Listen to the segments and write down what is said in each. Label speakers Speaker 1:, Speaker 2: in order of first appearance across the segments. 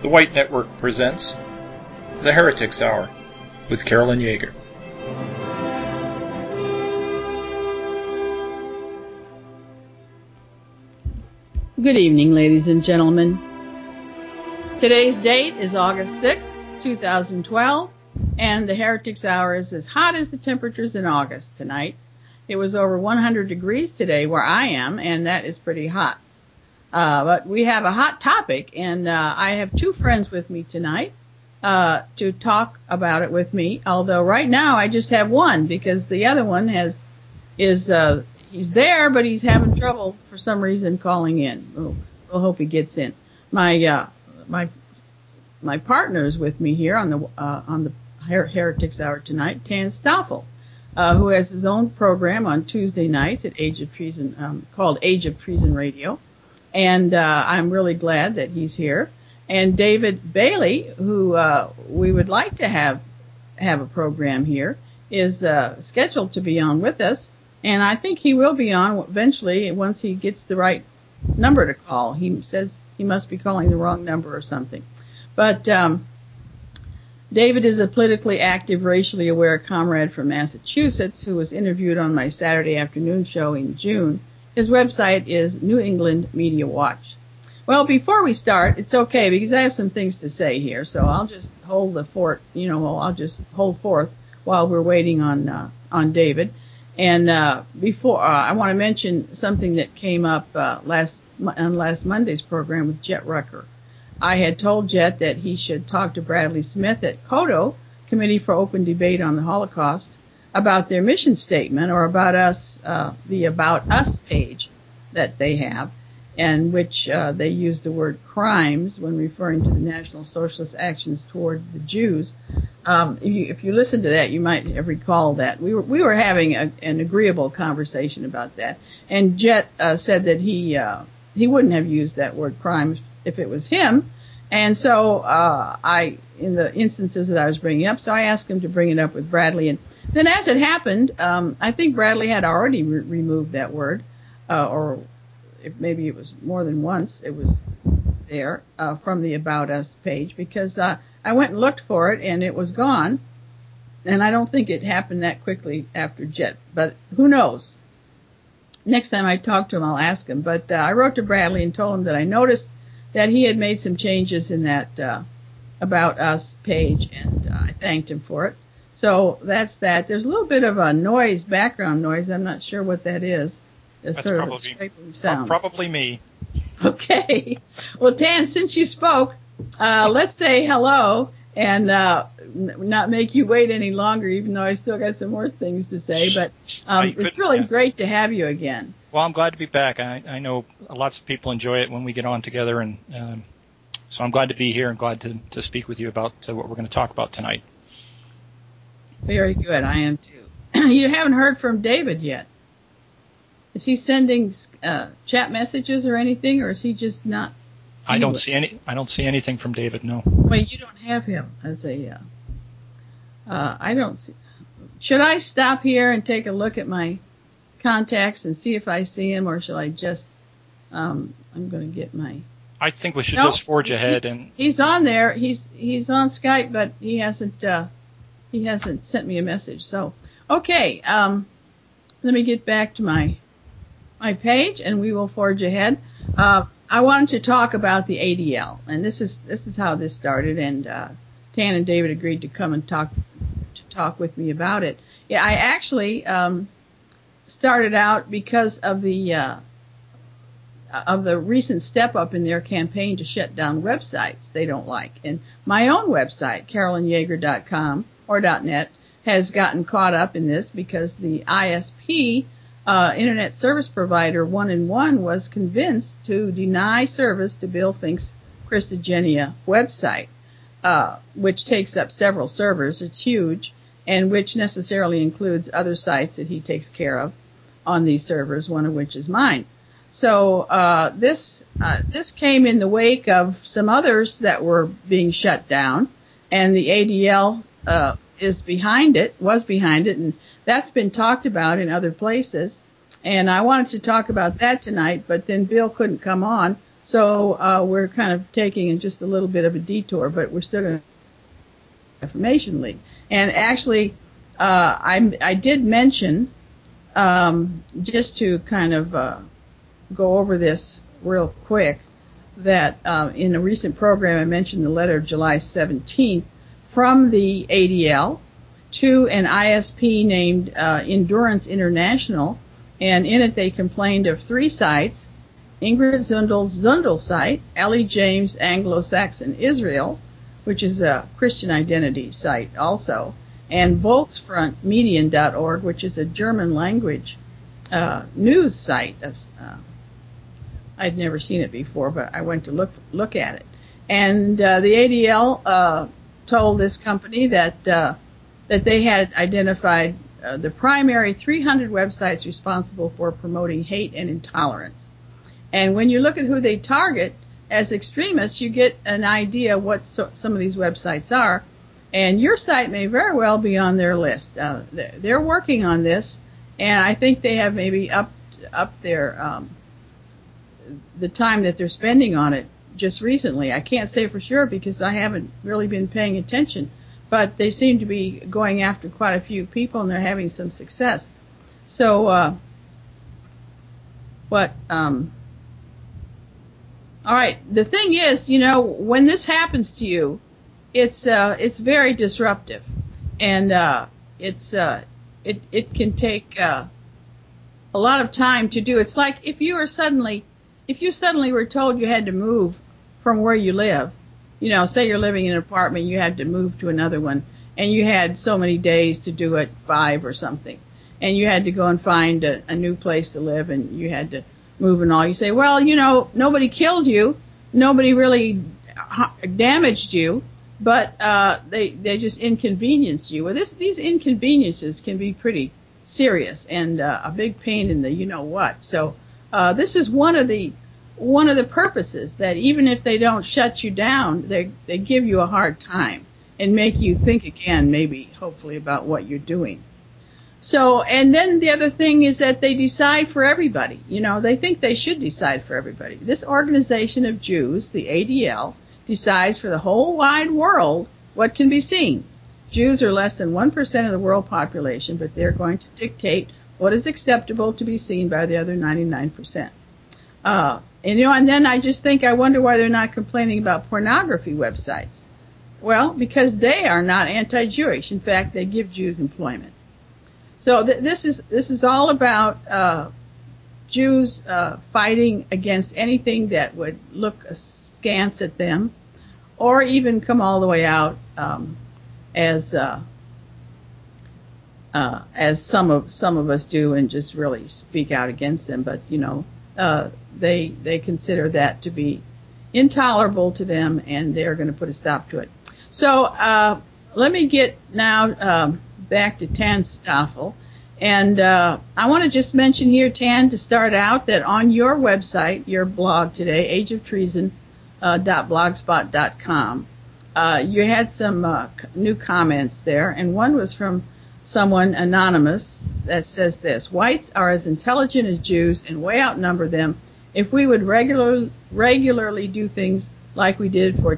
Speaker 1: White Network presents The Heretics Hour with Carolyn Yeager.
Speaker 2: Good evening, ladies and gentlemen. Today's date is August 6th, 2012, and the Heretics Hour is as hot as the temperatures in August tonight. It was over 100 degrees today where I am, and that is pretty hot. But we have a hot topic, and I have two friends with me tonight to talk about it with me, although right now I just have one because the other one he's there, but he's having trouble for some reason calling in. We'll hope he gets in. My partner is with me here on the Heretics Hour tonight, Tan Stoffel, who has his own program on Tuesday nights at Age of Treason, called Age of Treason Radio. And I'm really glad that he's here. And David Bailey, who we would like to have a program here, is scheduled to be on with us. And I think he will be on eventually once he gets the right number to call. He says he must be calling the wrong number or something. But David is a politically active, racially aware comrade from Massachusetts who was interviewed on my Saturday afternoon show in June. His website is New England Media Watch. Well, before we start, it's okay because I have some things to say here, so I'll just hold the fort. I'll just hold forth while we're waiting on David. And before I want to mention something that came up on last Monday's program with Jet Rucker. I had told Jet that he should talk to Bradley Smith at CODO, Committee for Open Debate on the Holocaust, about their mission statement, or about us, the About Us page that they have, in which they use the word crimes when referring to the National Socialist actions toward the Jews. If you listen to that, you might recall that we were having an agreeable conversation about that, and Jet said that he wouldn't have used that word crimes if it was him. And so in the instances that I was bringing up, so I asked him to bring it up with Bradley. And then as it happened, I think Bradley had already removed that word, or maybe it was more than once it was there from the About Us page, because I went and looked for it and it was gone. And I don't think it happened that quickly after Jet, but who knows? Next time I talk to him, I'll ask him. But I wrote to Bradley and told him that I noticed that he had made some changes in that About Us page, and I thanked him for it. So that's that. There's a little bit of a noise, background noise. I'm not sure what that is.
Speaker 3: That's
Speaker 2: sort
Speaker 3: probably,
Speaker 2: of a scraping sound.
Speaker 3: Probably me.
Speaker 2: Okay. Well, Tan, since you spoke, let's say hello and not make you wait any longer, even though I still got some more things to say. But it's really great to have you again.
Speaker 3: Well, I'm glad to be back. I know lots of people enjoy it when we get on together, and so I'm glad to be here and glad to speak with you about what we're going to talk about tonight.
Speaker 2: Very good. I am too. You haven't heard from David yet. Is he sending chat messages or anything, or is he just not?
Speaker 3: I don't see anything from David. No.
Speaker 2: Wait, you don't have him as a. I don't see. Should I stop here and take a look at my contacts and see if I see him, or should I just? I'm going to get my.
Speaker 3: I think we should just forge ahead and.
Speaker 2: He's on there. He's on Skype, but he hasn't sent me a message. So okay, let me get back to my page, and we will forge ahead. I wanted to talk about the ADL, and this is how this started. And Tan and David agreed to come and talk with me about it. Yeah, I actually started out because of the recent step up in their campaign to shut down websites they don't like. And my own website, CarolynYeager.com or .net, has gotten caught up in this because the ISP, Internet Service Provider 1&1, was convinced to deny service to Bill Fink's Christogenea website, which takes up several servers. It's huge, and which necessarily includes other sites that he takes care of on these servers, one of which is mine. So this came in the wake of some others that were being shut down, and the ADL was behind it, and that's been talked about in other places. And I wanted to talk about that tonight, but then Bill couldn't come on So we're kind of taking just a little bit of a detour, but we're still going to Information League. And actually, I did mention, just to kind of go over this real quick, that in a recent program I mentioned the letter of July 17th from the ADL to an ISP named Endurance International, and in it they complained of 3 sites: Ingrid Zundel's Zundel site, Ellie James Anglo-Saxon Israel, which is a Christian identity site also, and Volksfrontmedien.org, which is a German language news site. I'd never seen it before, but I went to look at it. And the ADL told this company that they had identified the primary 300 websites responsible for promoting hate and intolerance. And when you look at who they target as extremists, you get an idea what some of these websites are. And your site may very well be on their list. They're working on this, and I think they have maybe upped their the time that they're spending on it just recently. I can't say for sure because I haven't really been paying attention, but they seem to be going after quite a few people, and they're having some success. So, all right. The thing is, when this happens to you, it's very disruptive, and it can take a lot of time to do. It's like if you suddenly were told you had to move from where you live, say you're living in an apartment, you had to move to another one, and you had so many days to do it, 5 or something, and you had to go and find a new place to live, and you had to move and all. You say, well, nobody killed you, nobody really damaged you, but they just inconvenienced you. Well, these inconveniences can be pretty serious and a big pain in the you-know-what. So this is one of the purposes, that even if they don't shut you down, they give you a hard time and make you think again, maybe, hopefully, about what you're doing. So, and then the other thing is that they decide for everybody. They think they should decide for everybody. This organization of Jews, the ADL, decides for the whole wide world what can be seen. Jews are less than 1% of the world population, but they're going to dictate what is acceptable to be seen by the other 99%. And then I just think, I wonder why they're not complaining about pornography websites. Well, because they are not anti-Jewish. In fact, they give Jews employment. So this is all about Jews fighting against anything that would look askance at them, or even come all the way out as some of us do, and just really speak out against them. But they consider that to be intolerable to them, and they're going to put a stop to it. So let me get now back to Tan Stoffel. And I want to just mention here, Tan, to start out, that on your website, your blog today, ageoftreason.blogspot.com, you had some new comments there, and one was from someone anonymous that says this: whites are as intelligent as Jews and way outnumber them. If we would regularly do things like we did for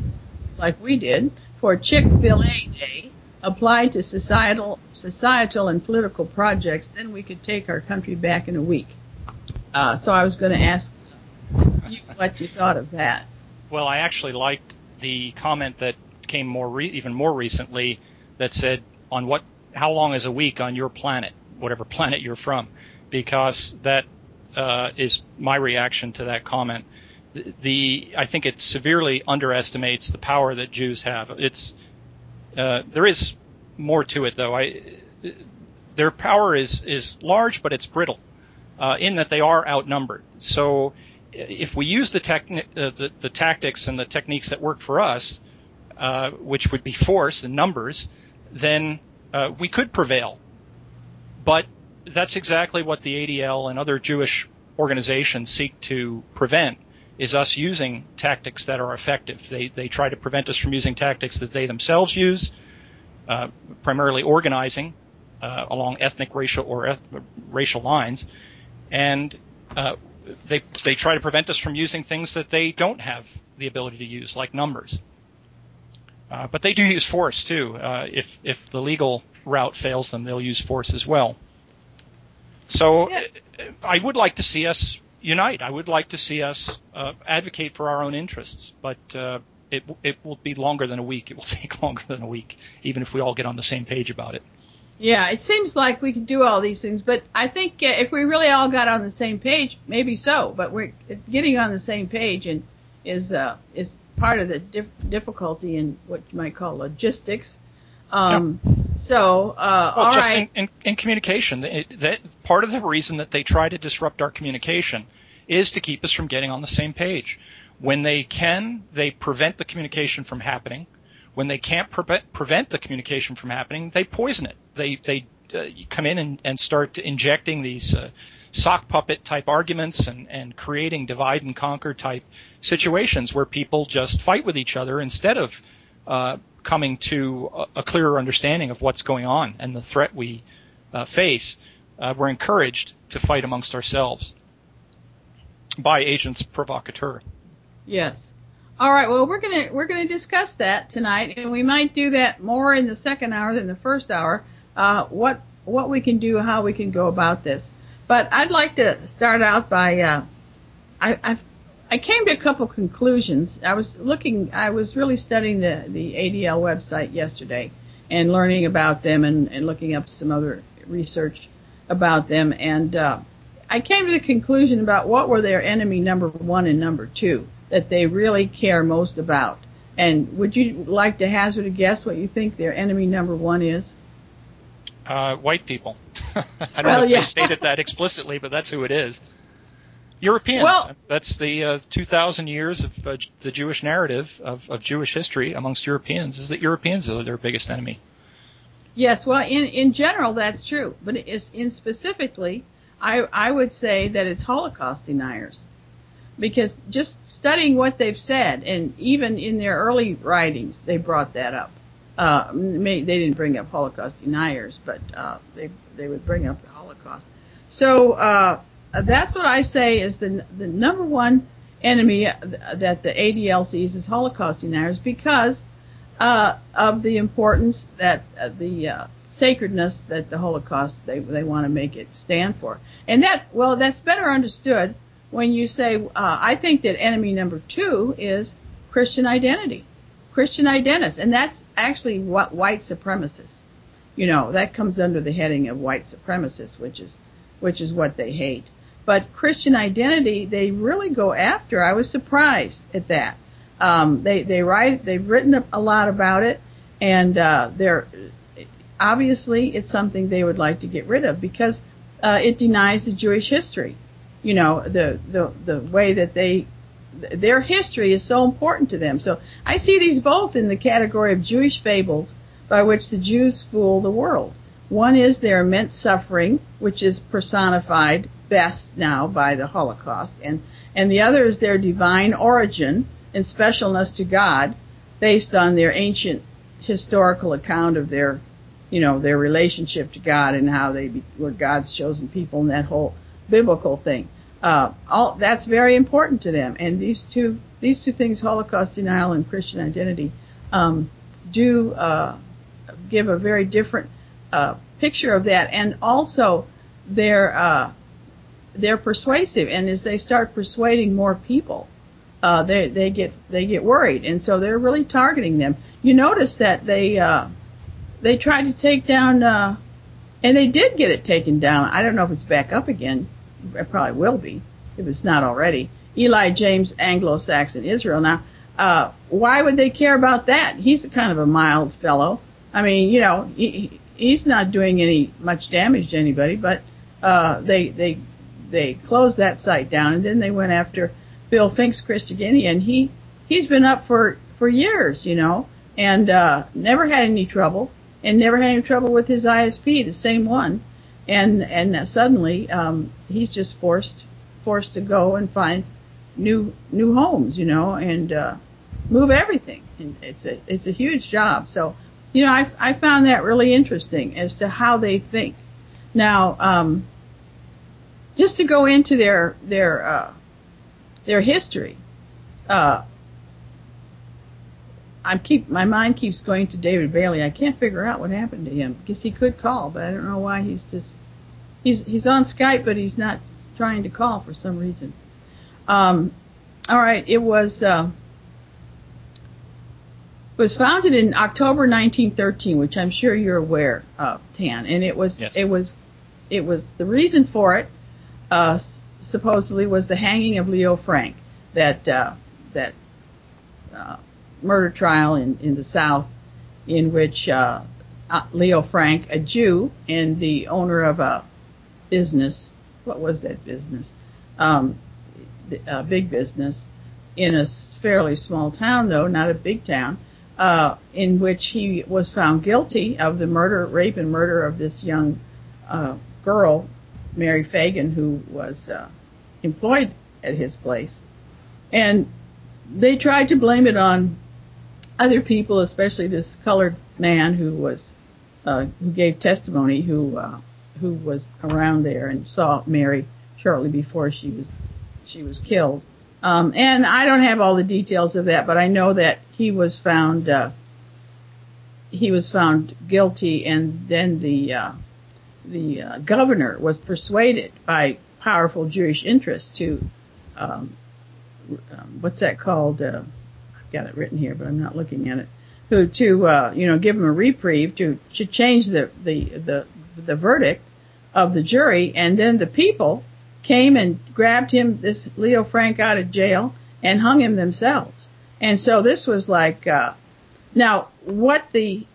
Speaker 2: Chick-fil-A Day, applied to societal and political projects, then we could take our country back in a week. So I was going to ask you what you thought of that.
Speaker 3: Well, I actually liked the comment that came even more recently that said, how long is a week on your planet, whatever planet you're from, because that is my reaction to that comment. I think it severely underestimates the power that Jews have. There is more to it, though. Their power is large, but it's brittle, in that they are outnumbered. So if we use the tactics and the techniques that work for us, which would be force and numbers, then we could prevail. But that's exactly what the ADL and other Jewish organizations seek to prevent, is us using tactics that are effective. They try to prevent us from using tactics that they themselves use, primarily organizing along ethnic, racial, or racial lines. And they try to prevent us from using things that they don't have the ability to use, like numbers. But they do use force too. If the legal route fails them, they'll use force as well. So I would like to see us unite. I would like to see us advocate for our own interests, but it will be longer than a week. It will take longer than a week, even if we all get on the same page about it.
Speaker 2: Yeah, it seems like we can do all these things, but I think if we really all got on the same page, maybe so. But we're getting on the same page and is part of the difficulty in what you might call logistics. So, all
Speaker 3: just
Speaker 2: right.
Speaker 3: in communication, that part of the reason that they try to disrupt our communication is to keep us from getting on the same page. When they can, they prevent the communication from happening. When they can't prevent the communication from happening, they poison it. They come in and start injecting these sock puppet type arguments and creating divide and conquer type situations where people just fight with each other instead of coming to a clearer understanding of what's going on and the threat we face. We're encouraged to fight amongst ourselves by agents provocateurs.
Speaker 2: Yes. All right. Well, we're gonna discuss that tonight, and we might do that more in the second hour than the first hour. What we can do, how we can go about this. But I'd like to start out by I came to a couple conclusions. I was really studying the ADL website yesterday and learning about them and looking up some other research about them, and I came to the conclusion about what were their enemy number 1 and number 2 that they really care most about. And would you like to hazard a guess what you think their enemy number 1 is?
Speaker 3: White people. I don't know if they stated that explicitly, but that's who it is. Europeans.
Speaker 2: Well,
Speaker 3: that's the 2,000 years of the Jewish narrative of Jewish history amongst Europeans is that Europeans are their biggest enemy.
Speaker 2: Yes, well, in general, that's true. But in specifically, I would say that it's Holocaust deniers. Because just studying what they've said, and even in their early writings, they brought that up. They didn't bring up Holocaust deniers, but they would bring up the Holocaust. So that's what I say is the number 1 enemy that the ADL sees is Holocaust deniers because of the importance that the sacredness that the Holocaust they want to make it stand for, and that's better understood when you say I think that enemy number 2 is Christian identity. Christian identists, and that's actually what white supremacists. You know, that comes under the heading of white supremacists, which is what they hate. But Christian identity, they really go after. I was surprised at that. They've written a lot about it, and they're obviously it's something they would like to get rid of because it denies the Jewish history. You know, the way that their history is so important to them. So I see these both in the category of Jewish fables by which the Jews fool the world. One is their immense suffering, which is personified best now by the Holocaust, and the other is their divine origin and specialness to God based on their ancient historical account of their relationship to God and how they were God's chosen people and that whole biblical thing. All that's very important to them, and these two things, Holocaust denial and Christian identity, do give a very different picture of that, and also they're persuasive, and as they start persuading more people, they get worried, and so they're really targeting them. You notice that they tried to take down, and they did get it taken down. I don't know if it's back up again. It probably will be, if it's not already. Eli James, Anglo-Saxon Israel. Now, why would they care about that? He's kind of a mild fellow. I mean, you know, he's not doing much damage to anybody, but they closed that site down, and then they went after Bill Fink's Christogenea, and he's been up for years, you know, and never had any trouble, and never had any trouble with his ISP, the same one. And suddenly he's just forced to go and find new homes, you know, and move everything. And it's a huge job. So, you know, I found that really interesting as to how they think. Now, just to go into their history. My mind keeps going to David Bailey. I can't figure out what happened to him because he could call, but I don't know why he's on Skype, but he's not trying to call for some reason. All right, it was founded in October 1913, which I'm sure you're aware of, Tan, and it was the reason for it supposedly was the hanging of Leo Frank, that murder trial in the South, in which Leo Frank, a Jew and the owner of a business, what was that business? A big business in a fairly small town, though not a big town, in which he was found guilty of the rape and murder of this young girl, Mary Fagan, who was employed at his place. And they tried to blame it on other people, especially this colored man who gave testimony, who was around there and saw Mary shortly before she was killed. And I don't have all the details of that, but I know that he was found guilty, and then the governor was persuaded by powerful Jewish interests to what's that called? I've got it written here, but I'm not looking at it. To give him a reprieve, to change the verdict of the jury, and then the people came and grabbed this Leo Frank out of jail and hung him themselves. And so this was like, now what the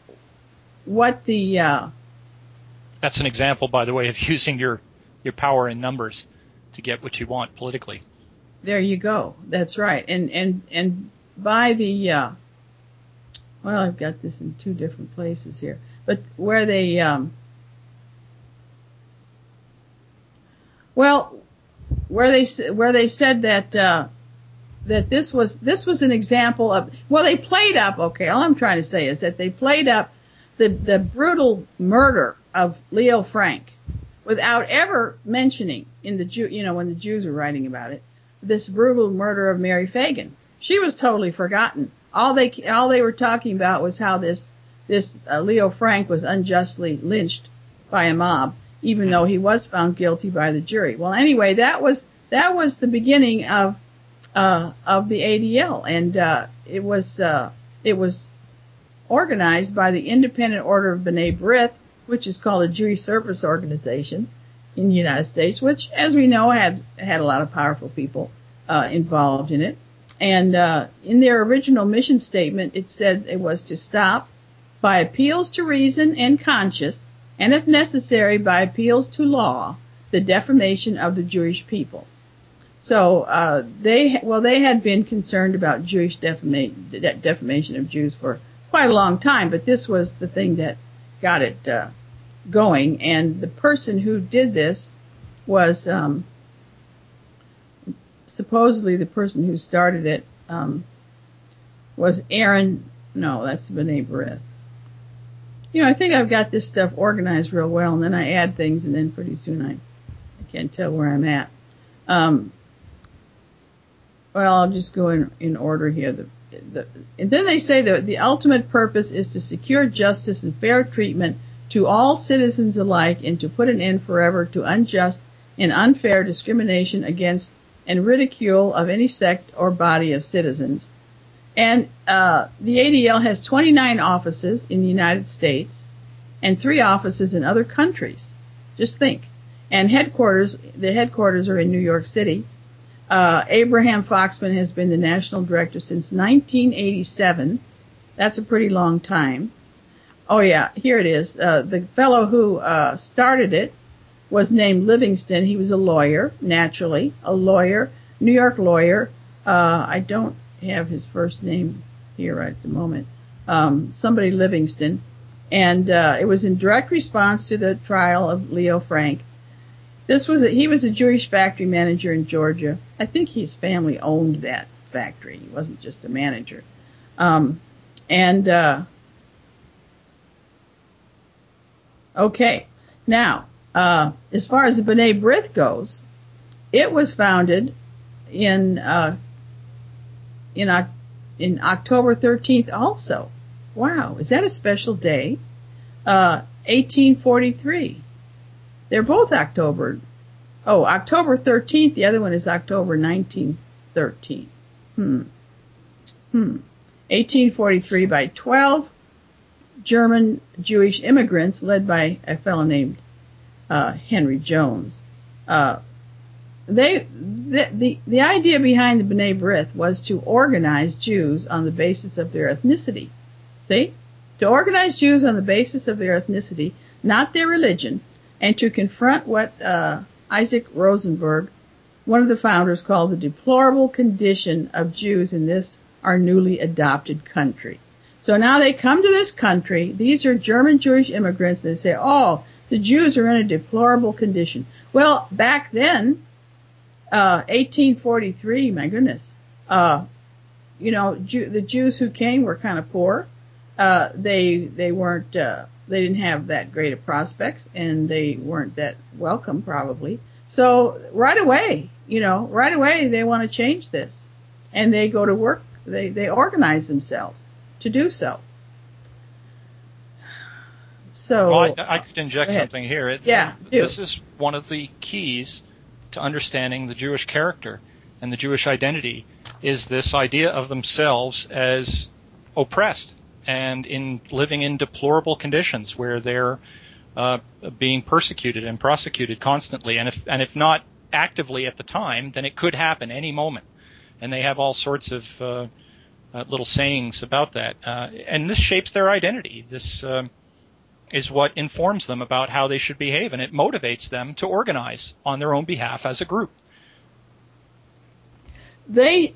Speaker 3: That's an example, by the way, of using your power in numbers to get what you want politically.
Speaker 2: There you go. That's right. And by the, well, I've got this in two different places here, but where they, where they said that this was an example of, well, they played up, okay, all I'm trying to say is that they played up the brutal murder of Leo Frank without ever mentioning when the Jews were writing about it, this brutal murder of Mary Fagan. She was totally forgotten. All they were talking about was how this Leo Frank was unjustly lynched by a mob, even though he was found guilty by the jury. Well, anyway, that was the beginning of the ADL, and it was organized by the Independent Order of B'nai B'rith, which is called a Jewish service organization in the United States, which, as we know, had a lot of powerful people involved in it. And in their original mission statement, it said it was to stop by appeals to reason and conscience, and if necessary, by appeals to law, the defamation of the Jewish people. So they had been concerned about Jewish defamation of Jews for quite a long time, but this was the thing that got it going. And the person who did this was supposedly the person who started it was Aaron. No, that's B'nai B'rith. I think I've got this stuff organized real well, and then I add things, and then pretty soon I can't tell where I'm at. Well, I'll just go in order here. And then they say that the ultimate purpose is to secure justice and fair treatment to all citizens alike, and to put an end forever to unjust and unfair discrimination against and ridicule of any sect or body of citizens. And the ADL has 29 offices in the United States and 3 offices in other countries. Just think. And the headquarters are in New York City. Abraham Foxman has been the national director since 1987. That's a pretty long time. Oh yeah, here it is. The fellow who started it was named Livingston. He was a lawyer, naturally, New York lawyer. I don't have his first name here right at the moment. Somebody Livingston. And it was in direct response to the trial of Leo Frank. He was a Jewish factory manager in Georgia. I think his family owned that factory. He wasn't just a manager. Okay. Now, As far as the B'nai B'rith goes, it was founded in October 13th also. Wow, is that a special day? 1843. They're both October. Oh, October 13th. The other one is October 1913. 1843 by 12 German Jewish immigrants led by a fellow named Henry Jones. The idea behind the B'nai B'rith was to organize Jews on the basis of their ethnicity. See? To organize Jews on the basis of their ethnicity, not their religion, and to confront what Isaac Rosenberg, one of the founders, called the deplorable condition of Jews in this our newly adopted country. So now they come to this country. These are German Jewish immigrants. They say, oh, the Jews are in a deplorable condition. Well, back then, 1843, my goodness, the Jews who came were kind of poor. They weren't, they didn't have that great of prospects, and they weren't that welcome probably. So right away they want to change this, and they go to work. They organize themselves to do so. So
Speaker 3: well, I could inject something here. This is one of the keys to understanding the Jewish character and the Jewish identity, is this idea of themselves as oppressed and in living in deplorable conditions where they're being persecuted and prosecuted constantly, and if not actively at the time, then it could happen any moment. And they have all sorts of little sayings about that, and this shapes their identity. This is what informs them about how they should behave, and it motivates them to organize on their own behalf as a group.
Speaker 2: They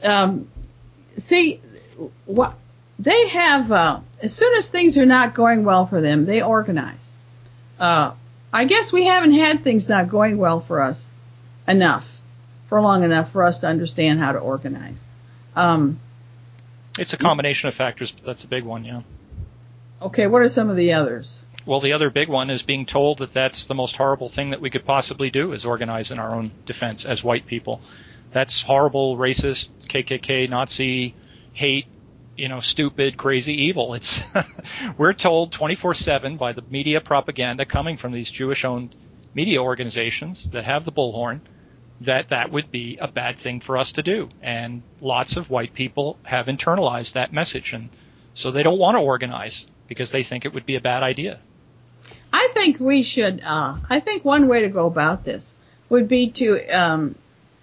Speaker 2: they have as soon as things are not going well for them, they organize. I guess we haven't had things not going well for us for long enough for us to understand how to organize.
Speaker 3: It's a combination of factors, but that's a big one, yeah.
Speaker 2: Okay, what are some of the others?
Speaker 3: Well, the other big one is being told that that's the most horrible thing that we could possibly do, is organize in our own defense as white people. That's horrible, racist, KKK, Nazi, hate, stupid, crazy, evil. It's we're told 24/7 by the media propaganda coming from these Jewish-owned media organizations that have the bullhorn that would be a bad thing for us to do. And lots of white people have internalized that message, and so they don't want to organize because they think it would be a bad idea.
Speaker 2: I think we should, I think one way to go about this would be to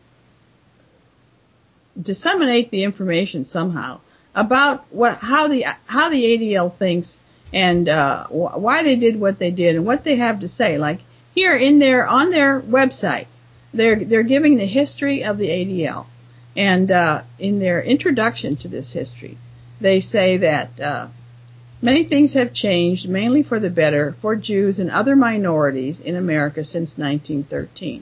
Speaker 2: disseminate the information somehow about how the ADL thinks, and why they did what they did and what they have to say. Like here on their website, they're giving the history of the ADL, and in their introduction to this history, they say that many things have changed, mainly for the better, for Jews and other minorities in America since 1913.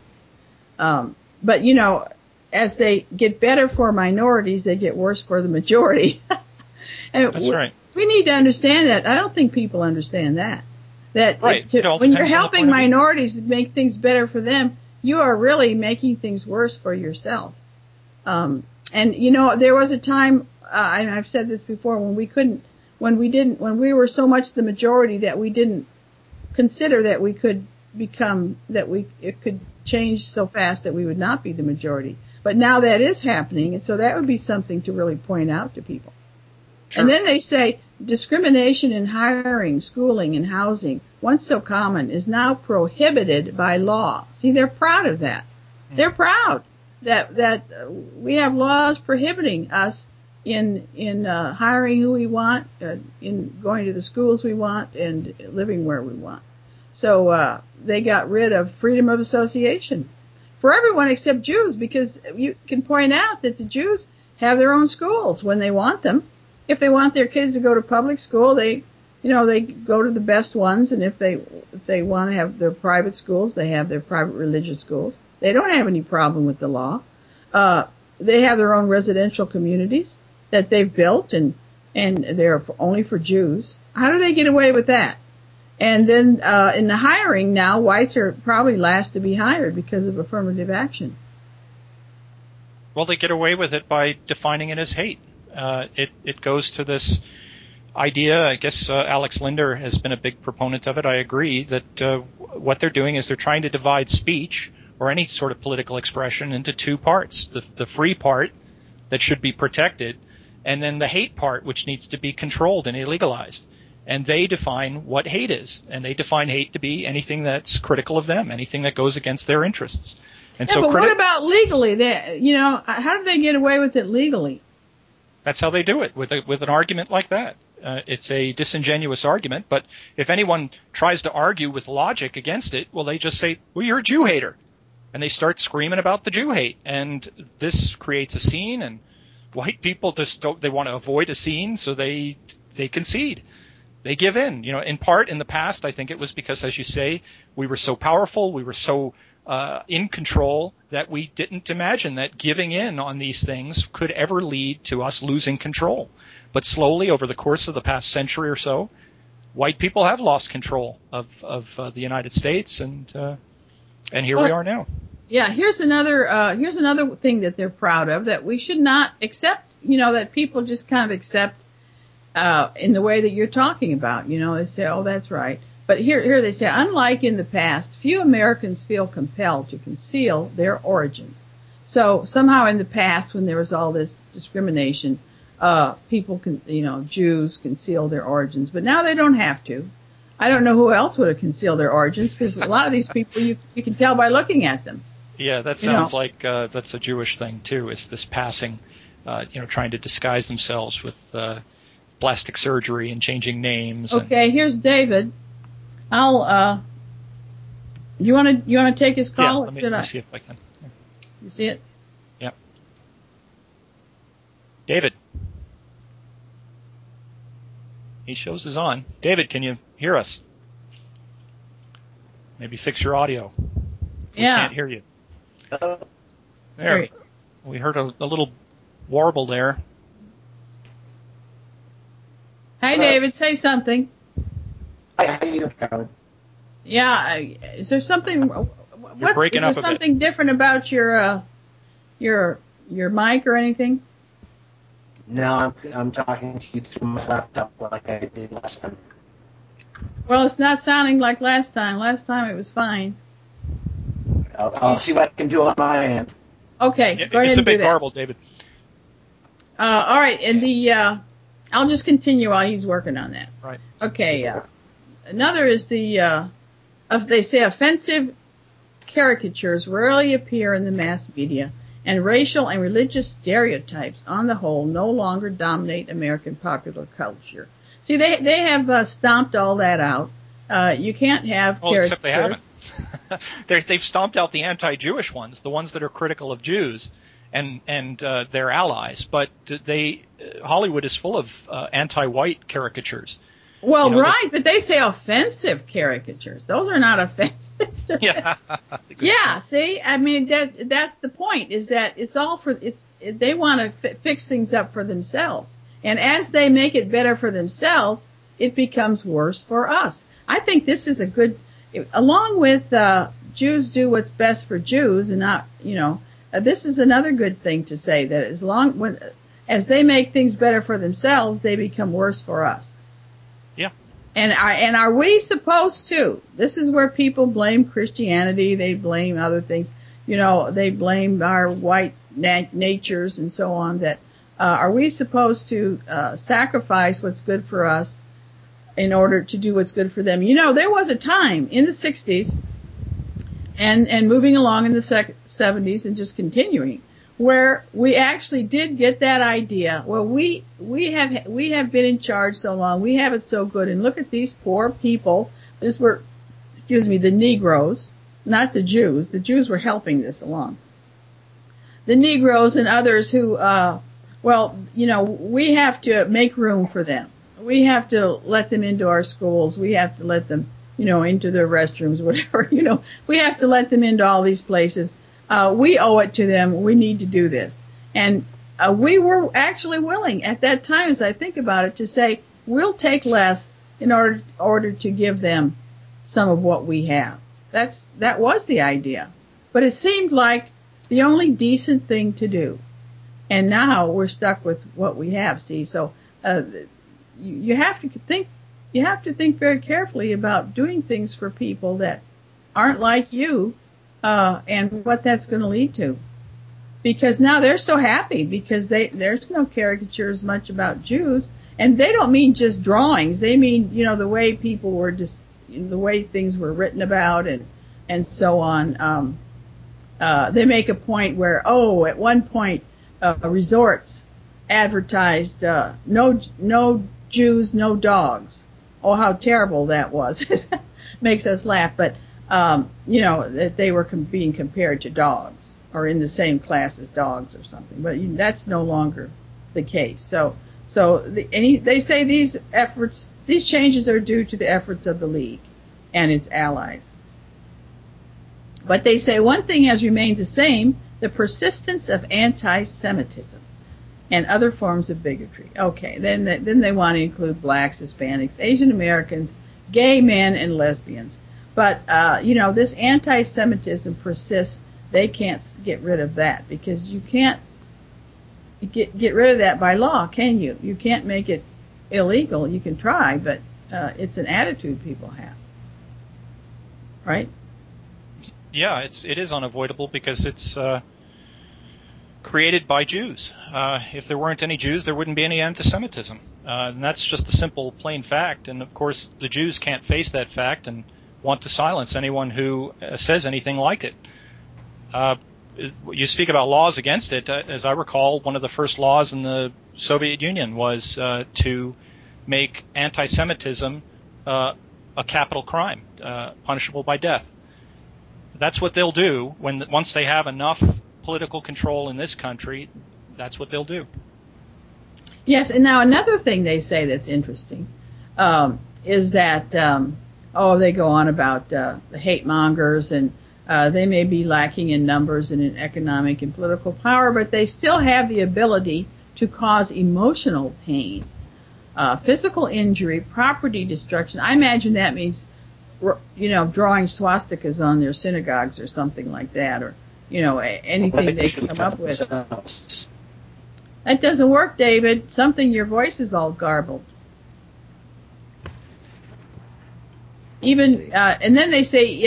Speaker 2: But as they get better for minorities, they get worse for the majority. And
Speaker 3: that's right.
Speaker 2: We need to understand that. I don't think people understand that.
Speaker 3: Right.
Speaker 2: When you're helping minorities make things better for them, you are really making things worse for yourself. And there was a time, and I've said this before, when we were so much the majority that we didn't consider that we could it could change so fast that we would not be the majority. But now that is happening, and so that would be something to really point out to people. Sure. And then they say discrimination in hiring, schooling, and housing, once so common, is now prohibited by law. See, they're proud of that. They're proud that we have laws prohibiting us in hiring who we want, in going to the schools we want, and living where we want. So they got rid of freedom of association for everyone except Jews, because you can point out that the Jews have their own schools when they want them. If they want their kids to go to public school, they go to the best ones, and if they want to have their private schools, they have their private religious schools. They don't have any problem with the law. They have their own residential communities that they've built, and they're only for Jews. How do they get away with that? And then in the hiring now, whites are probably last to be hired because of affirmative action.
Speaker 3: Well, they get away with it by defining it as hate. It goes to this idea, I guess Alex Linder has been a big proponent of it. I agree that what they're doing is they're trying to divide speech or any sort of political expression into two parts. The free part that should be protected, and then the hate part, which needs to be controlled and illegalized. And they define what hate is. And they define hate to be anything that's critical of them, anything that goes against their interests. And
Speaker 2: but what about legally? How do they get away with it legally?
Speaker 3: That's how they do it, with an argument like that. It's a disingenuous argument, but if anyone tries to argue with logic against it, well, they just say, well, you're a Jew hater. And they start screaming about the Jew hate. And this creates a scene, and white people they want to avoid a scene, so they concede. They give in. In part, in the past, I think it was because, as you say, we were so powerful, we were so in control that we didn't imagine that giving in on these things could ever lead to us losing control. But slowly, over the course of the past century or so, white people have lost control of the United States, and here we are now.
Speaker 2: Yeah, here's another thing that they're proud of, that we should not accept. That people just kind of accept. In the way that you're talking about, they say, oh, that's right. But here they say, unlike in the past, few Americans feel compelled to conceal their origins. So somehow in the past, when there was all this discrimination, people Jews conceal their origins, but now they don't have to. I don't know who else would have concealed their origins, because a lot of these people you can tell by looking at them.
Speaker 3: Yeah, that sounds like that's a Jewish thing too. Is this passing, trying to disguise themselves with plastic surgery and changing names.
Speaker 2: Okay, here's David. You want to take his call?
Speaker 3: Yeah, let me see if I can. Yeah.
Speaker 2: You see it?
Speaker 3: Yeah. David. He shows is on. David, can you hear us? Maybe fix your audio. We can't hear you. There. We heard a little warble there.
Speaker 2: Hi, David. Say something.
Speaker 4: Hi, how are you doing, Carolyn?
Speaker 2: Yeah. Is there something?
Speaker 3: You're breaking up a bit.
Speaker 2: Is there something different about your mic or anything?
Speaker 4: No, I'm talking to you through my laptop like I did last time.
Speaker 2: Well, it's not sounding like last time. Last time it was fine.
Speaker 4: I'll see what I can do on my end.
Speaker 2: Okay, go ahead and do that.
Speaker 3: It's a bit garbled, David.
Speaker 2: All right, and I'll just continue while he's working on that.
Speaker 3: Right.
Speaker 2: Okay. Another is they say offensive caricatures rarely appear in the mass media, and racial and religious stereotypes, on the whole, no longer dominate American popular culture. See, they have stomped all that out. You can't have caricatures.
Speaker 3: Except they haven't. They've stomped out the anti-Jewish ones, the ones that are critical of Jews and their allies. But Hollywood is full of anti-white caricatures.
Speaker 2: Well, right, but they say offensive caricatures. Those are not offensive.
Speaker 3: Yeah.
Speaker 2: Yeah, see, I mean, that's the point, is that they want to fix things up for themselves. And as they make it better for themselves, it becomes worse for us. I think this is a good, along with Jews do what's best for Jews, and not, this is another good thing to say, that as they make things better for themselves, they become worse for us.
Speaker 3: Yeah.
Speaker 2: And are we supposed to? This is where people blame Christianity. They blame other things. They blame our white natures and so on. That are we supposed to sacrifice what's good for us in order to do what's good for them? There was a time in the 60s and moving along in the 70s and just continuing, where we actually did get that idea. Well, we have been in charge so long, we have it so good, and look at these poor people. These were, the Negroes, not the Jews. The Jews were helping this along. The Negroes and others who, we have to make room for them. We have to let them into our schools. We have to let them, into their restrooms, whatever, we have to let them into all these places. We owe it to them. We need to do this. And we were actually willing at that time, as I think about it, to say, we'll take less in order to give them some of what we have. That was the idea. But it seemed like the only decent thing to do. And now we're stuck with what we have. See, so you have to think very carefully about doing things for people that aren't like you, and what that's going to lead to. Because now they're so happy because there's no caricatures much about Jews, and they don't mean just drawings. They mean, the way people were just, the way things were written about and so on. They make a point where, at one point, resorts advertised, no Jews, no dogs. Oh, how terrible that was. Makes us laugh. But, that they were being compared to dogs or in the same class as dogs or something. But that's no longer the case. So they say these changes are due to the efforts of the League and its allies. But they say one thing has remained the same, the persistence of anti-Semitism and other forms of bigotry. Okay, then they want to include blacks, Hispanics, Asian Americans, gay men, and lesbians. But, this anti-Semitism persists. They can't get rid of that because you can't get rid of that by law, can you? You can't make it illegal. You can try, but it's an attitude people have. Right?
Speaker 3: Yeah, it is unavoidable because it's created by Jews. If there weren't any Jews, there wouldn't be any anti-Semitism. And that's just a simple, plain fact. And, of course, the Jews can't face that fact and want to silence anyone who says anything like it. You speak about laws against it. As I recall, one of the first laws in the Soviet Union was to make anti-Semitism a capital crime, punishable by death. That's what they'll do once they have enough political control in this country. That's what they'll do.
Speaker 2: Yes, and now another thing they say that's interesting is that they go on about the hate mongers, and they may be lacking in numbers and in economic and political power, but they still have the ability to cause emotional pain, physical injury, property destruction. I imagine that means, drawing swastikas on their synagogues or something like that, or, anything they can come up with. That doesn't work, David. Your voice is all garbled. Even, and then they say,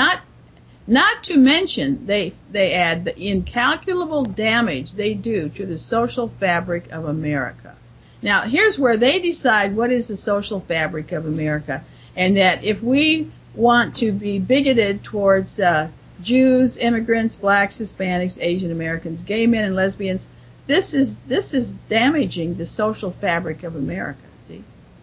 Speaker 2: not to mention, they add the incalculable damage they do to the social fabric of America. Now, here's where they decide what is the social fabric of America, and that if we want to be bigoted towards Jews, immigrants, blacks, Hispanics, Asian Americans, gay men, and lesbians, this is damaging the social fabric of America. See?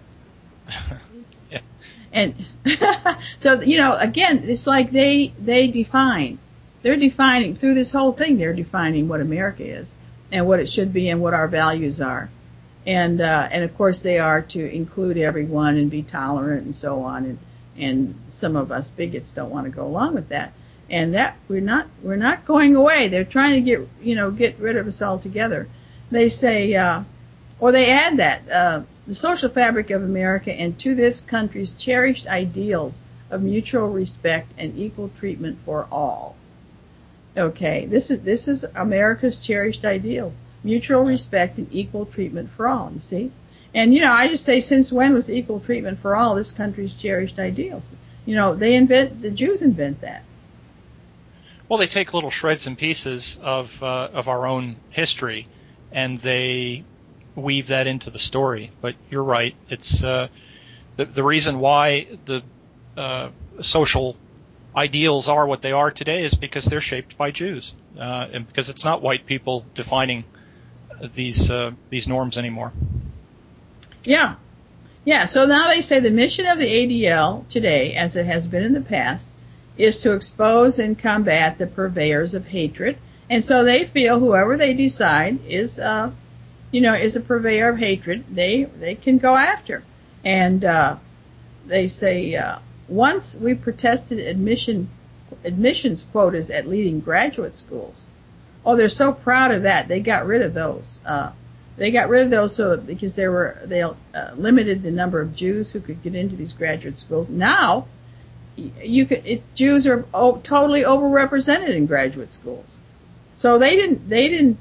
Speaker 3: Yeah.
Speaker 2: And so, again, it's like they're defining through this whole thing, they're defining what America is and what it should be and what our values are. And of course they are to include everyone and be tolerant and so on. And some of us bigots don't want to go along with that. And that we're not going away. They're trying to get rid of us altogether. They say, or they add that, the social fabric of America and to this country's cherished ideals of mutual respect and equal treatment for all. Okay, this is America's cherished ideals, mutual respect and equal treatment for all, you see? And, I just say, since when was equal treatment for all this country's cherished ideals? The Jews invent that.
Speaker 3: Well, they take little shreds and pieces of our own history, and they weave that into the story. But you're right. It's the reason why the social ideals are what they are today is because they're shaped by Jews, and because it's not white people defining these norms anymore.
Speaker 2: Yeah. So now they say the mission of the ADL today, as it has been in the past, is to expose and combat the purveyors of hatred. And so they feel whoever they decide is a purveyor of hatred, they can go after. And they say once we protested admissions quotas at leading graduate schools. Oh, they're so proud of that. They got rid of those. They got rid of those because they limited the number of Jews who could get into these graduate schools. Now, Jews are totally overrepresented in graduate schools. So they didn't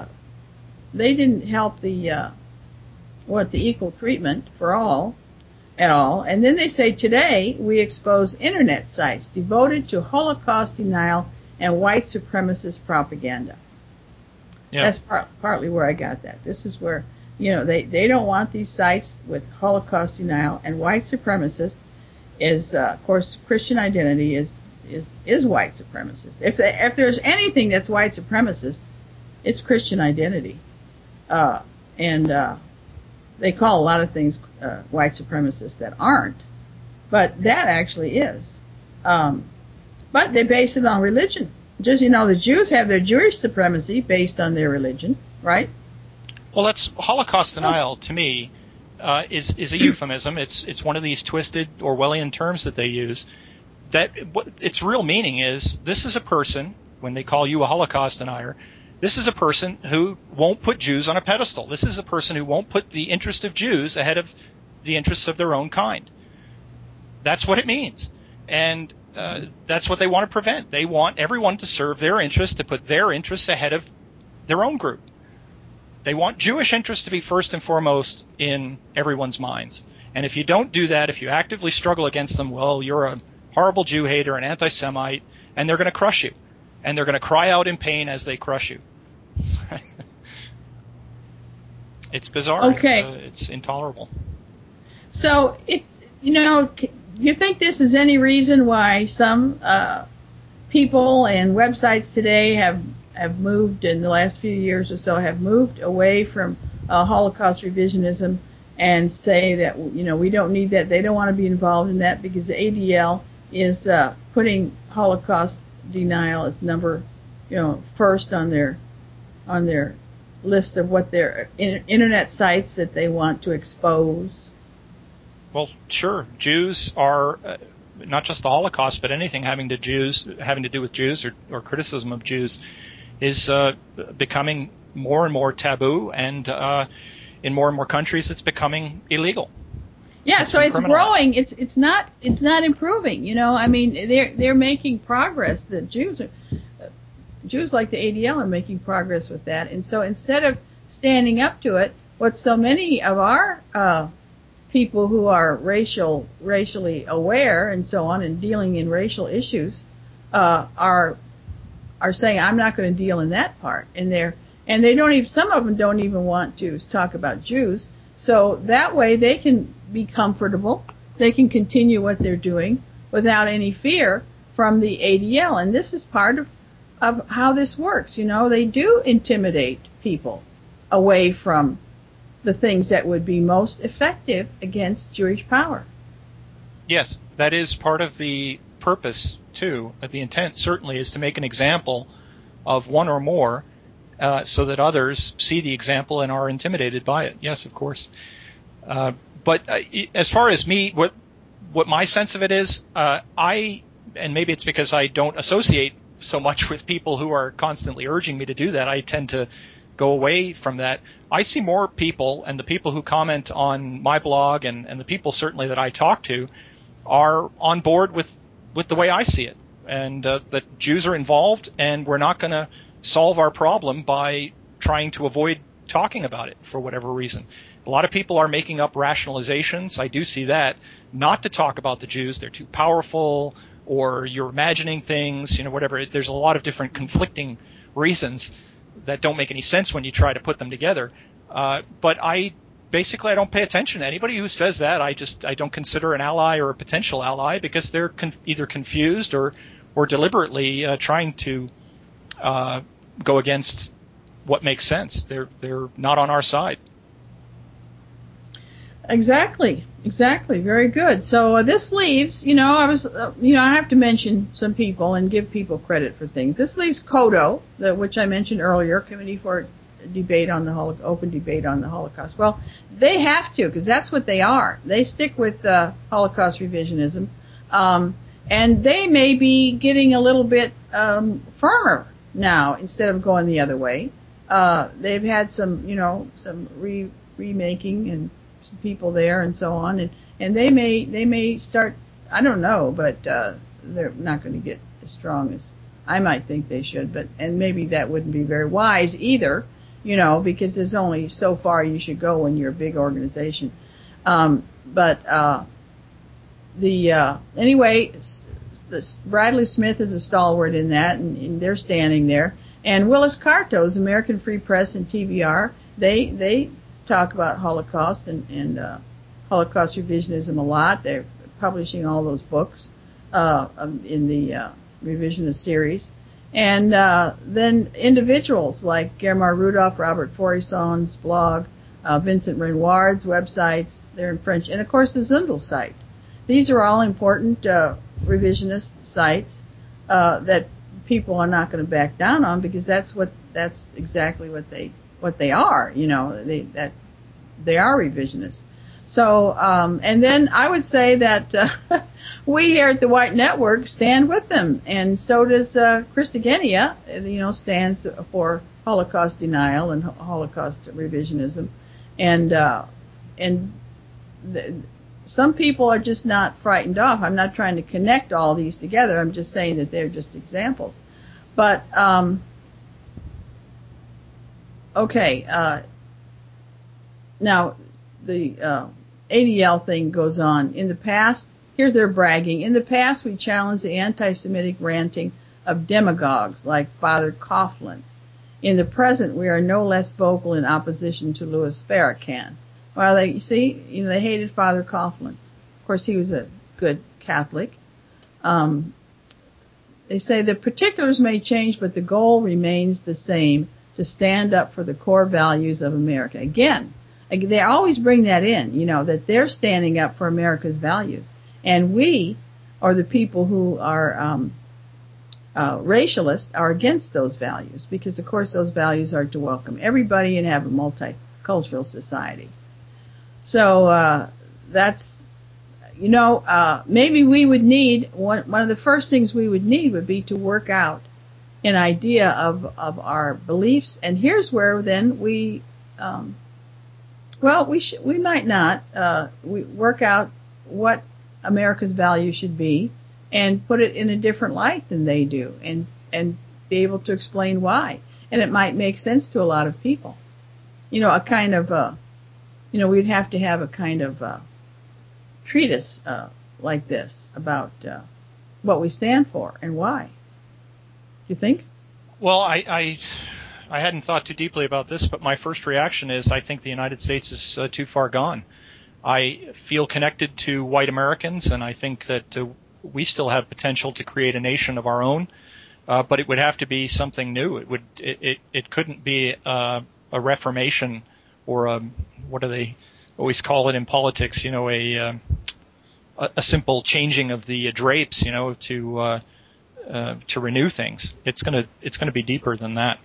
Speaker 2: help the equal treatment for all at all. And then they say today we expose internet sites devoted to Holocaust denial and white supremacist propaganda. Yeah. That's partly where I got that. This is where, they don't want these sites with Holocaust denial and white supremacist is, of course, Christian identity is white supremacist. If there's anything that's white supremacist, it's Christian identity. And they call a lot of things white supremacists that aren't, but that actually is. But they base it on religion. Just, the Jews have their Jewish supremacy based on their religion, right?
Speaker 3: Well, that's Holocaust denial to me is a euphemism. It's one of these twisted Orwellian terms that they use. That what its real meaning is, this is a person, when they call you a Holocaust denier, this is a person who won't put Jews on a pedestal. This is a person who won't put the interest of Jews ahead of the interests of their own kind. That's what it means. And that's what they want to prevent. They want everyone to serve their interests, to put their interests ahead of their own group. They want Jewish interests to be first and foremost in everyone's minds. And if you don't do that, if you actively struggle against them, well, you're a horrible Jew hater, an anti-Semite, and they're going to crush you. And they're going to cry out in pain as they crush you. It's bizarre.
Speaker 2: Okay.
Speaker 3: It's intolerable.
Speaker 2: So, you think this is any reason why some people and websites today have moved in the last few years or so, have moved away from Holocaust revisionism and say that, we don't need that. They don't want to be involved in that because the ADL is putting Holocaust denial as number, first on their list of what their internet sites that they want to expose.
Speaker 3: Well, sure. Jews are not just the Holocaust, but anything having to do with Jews or criticism of Jews is becoming more and more taboo, and in more and more countries, it's becoming illegal.
Speaker 2: Yeah, so it's growing. It's not improving. They're making progress. The Jews like the ADL are making progress with that, and so instead of standing up to it, what so many of our people who are racially aware and so on, and dealing in racial issues, are saying, I'm not going to deal in that part. And they don't even, some of them don't even want to talk about Jews. So that way they can be comfortable. They can continue what they're doing without any fear from the ADL. And this is part of how this works. They do intimidate people away from the things that would be most effective against Jewish power.
Speaker 3: Yes, that is part of the purpose, too. The intent certainly is to make an example of one or more so that others see the example and are intimidated by it. Yes, of course. But as far as me, what my sense of it is, and maybe it's because I don't associate so much with people who are constantly urging me to do that, I tend to go away from that. I see more people, and the people who comment on my blog and the people certainly that I talk to are on board with the way I see it, and that Jews are involved, and we're not going to solve our problem by trying to avoid talking about it for whatever reason. A lot of people are making up rationalizations. I do see that, not to talk about the Jews. They're too powerful, or you're imagining things, whatever. There's a lot of different conflicting reasons that don't make any sense when you try to put them together. But I don't pay attention to anybody who says that. I don't consider an ally or a potential ally because they're either confused or deliberately trying to go against what makes sense. They're not on our side.
Speaker 2: Exactly. Very good. So this leaves, I have to mention some people and give people credit for things. This leaves CODO, which I mentioned earlier, Committee for Debate on the Open Debate on the Holocaust. Well, they have to, because that's what they are. They stick with Holocaust revisionism, and they may be getting a little bit firmer now instead of going the other way. they've had some, some remaking and some people there and so on, and they may start. I don't know, but they're not going to get as strong as I might think they should. And maybe that wouldn't be very wise either, because there's only so far you should go when you're a big organization. Anyway, Bradley Smith is a stalwart in that, and they're standing there. And Willis Cartos, American Free Press and TVR, they talk about Holocaust and Holocaust revisionism a lot. They're publishing all those books in the revisionist series. And then individuals like Germar Rudolph, Robert Forison's blog, Vincent Renoir's websites, they're in French, and of course the Zundel site. These are all important revisionist sites that people are not going to back down on, because that's exactly what they are. They are revisionists. So and then I would say that we here at the White Network stand with them, and so does Christogenea. Stands for Holocaust denial and Holocaust revisionism, and some people are just not frightened off. I'm not trying to connect all these together. I'm just saying that they're just examples. But okay, now the ADL thing goes on. In the past, here's their bragging. In the past, we challenged the anti-Semitic ranting of demagogues like Father Coughlin. In the present, we are no less vocal in opposition to Louis Farrakhan. Well, they hated Father Coughlin. Of course, he was a good Catholic. They say the particulars may change, but the goal remains the same: to stand up for the core values of America. Again, they always bring that in, that they're standing up for America's values. And we, or the people who are racialist, are against those values, because, of course, those values are to welcome everybody and have a multicultural society. So that's, maybe we would need, one of the first things we would need would be to work out an idea of our beliefs. And here's where then we might not we work out what America's values should be and put it in a different light than they do, and be able to explain why. And it might make sense to a lot of people. A kind of we'd have to have a kind of treatise like this about what we stand for and why. Do you think?
Speaker 3: Well, I hadn't thought too deeply about this, but my first reaction is I think the United States is too far gone. I feel connected to white Americans, and I think that we still have potential to create a nation of our own, but it would have to be something new. It couldn't be a reformation or what do they always call it in politics? A simple changing of the drapes, to renew things. It's gonna be deeper than that.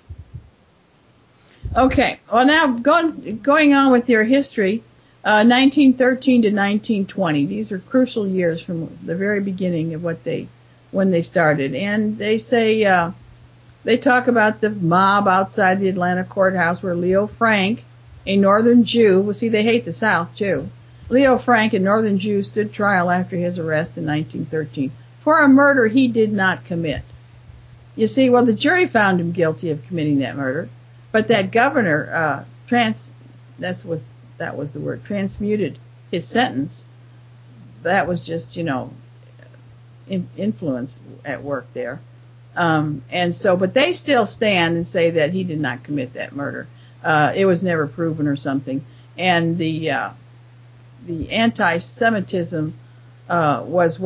Speaker 2: Okay. Well, now going on with your history, 1913 to 1920. These are crucial years from the very beginning of when they started. And they say, they talk about the mob outside the Atlanta courthouse where Leo Frank, a northern Jew, they hate the South too. Leo Frank, a northern Jew, stood trial after his arrest in 1913 for a murder he did not commit. You see, the jury found him guilty of committing that murder, but that governor, that was the word, transmuted his sentence. That was just, influence at work there. But they still stand and say that he did not commit that murder. It was never proven or something. And the anti-Semitism, was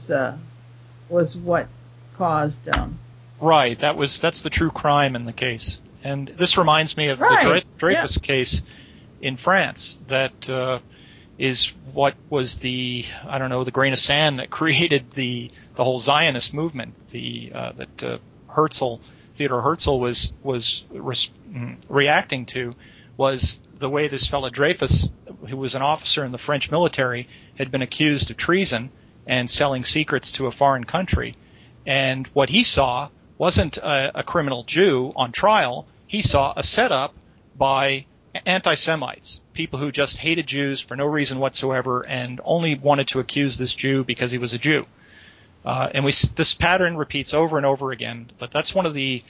Speaker 2: what caused,
Speaker 3: Right. That's the true crime in the case. And this reminds me of
Speaker 2: right.
Speaker 3: the Dreyfus case in France. That is what was the grain of sand that created the whole Zionist movement. That Theodor Herzl was reacting to was the way this fellow Dreyfus, who was an officer in the French military, had been accused of treason and selling secrets to a foreign country. And what he saw wasn't a criminal Jew on trial. he saw a setup by anti-Semites, people who just hated Jews for no reason whatsoever and only wanted to accuse this Jew because he was a Jew. And this pattern repeats over and over again, but that's one of the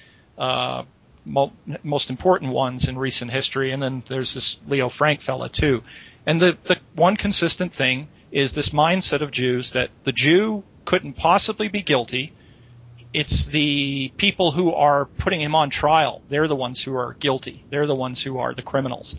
Speaker 3: most important ones in recent history. And then there's this Leo Frank fella too. And the one consistent thing is this mindset of Jews that the Jew couldn't possibly be guilty. It's the people who are putting him on trial. They're the ones who are guilty. They're the ones who are the criminals.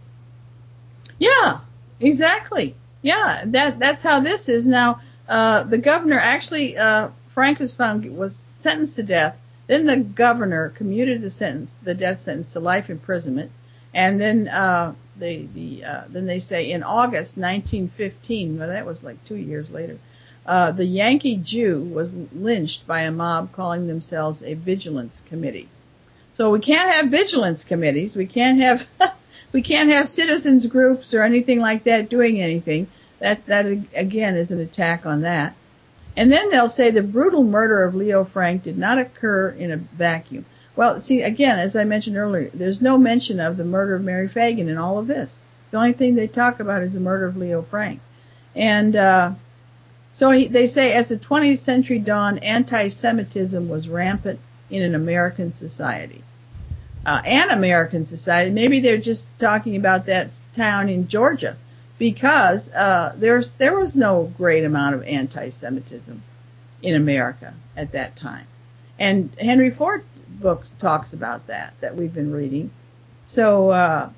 Speaker 2: Yeah, exactly. Yeah, that's how this is. Now, the governor actually, Frank was sentenced to death. Then the governor commuted the death sentence to life imprisonment. And then, then they say in August 1915, well, that was like 2 years later, the Yankee Jew was lynched by a mob calling themselves a vigilance committee. So we can't have vigilance committees. We can't have citizens groups or anything like that doing anything. That again is an attack on that. And then they'll say the brutal murder of Leo Frank did not occur in a vacuum. Well, see, again, as I mentioned earlier, there's no mention of the murder of Mary Fagan in all of this. The only thing they talk about is the murder of Leo Frank. And so they say as the 20th century dawned, anti-Semitism was rampant in an American society. An American society, maybe they're just talking about that town in Georgia, because there was no great amount of anti-Semitism in America at that time. And Henry Ford book talks about that we've been reading. So,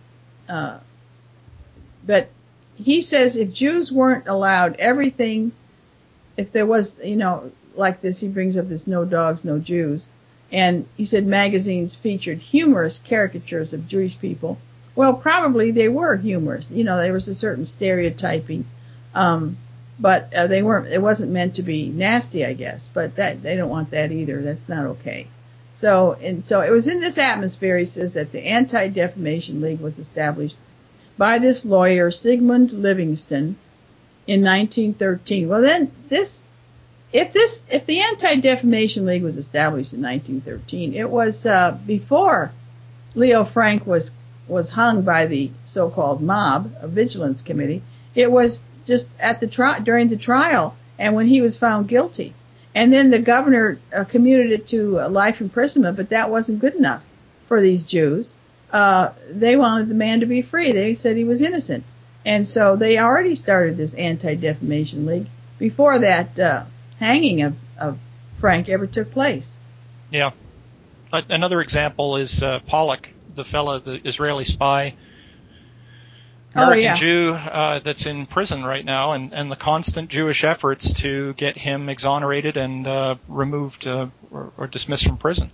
Speaker 2: but he says if Jews weren't allowed everything, if there was, like this, he brings up this no dogs, no Jews. And he said magazines featured humorous caricatures of Jewish people. Well, probably they were humorous. There was a certain stereotyping. But they weren't, it wasn't meant to be nasty, I guess. But they don't want that either. That's not okay. So it was in this atmosphere, he says, that the Anti-Defamation League was established by this lawyer, Sigmund Livingston, in 1913. Well, then if the Anti-Defamation League was established in 1913, it was before Leo Frank was hung by the so-called mob, a vigilance committee. It was just at during the trial, and when he was found guilty. And then the governor commuted it to life imprisonment, but that wasn't good enough for these Jews. They wanted the man to be free. They said he was innocent. And so they already started this Anti-Defamation League before that hanging of Frank ever took place.
Speaker 3: Yeah. Another example is Pollock, the Israeli spy, American Jew that's in prison right now, and the constant Jewish efforts to get him exonerated and removed or dismissed from prison.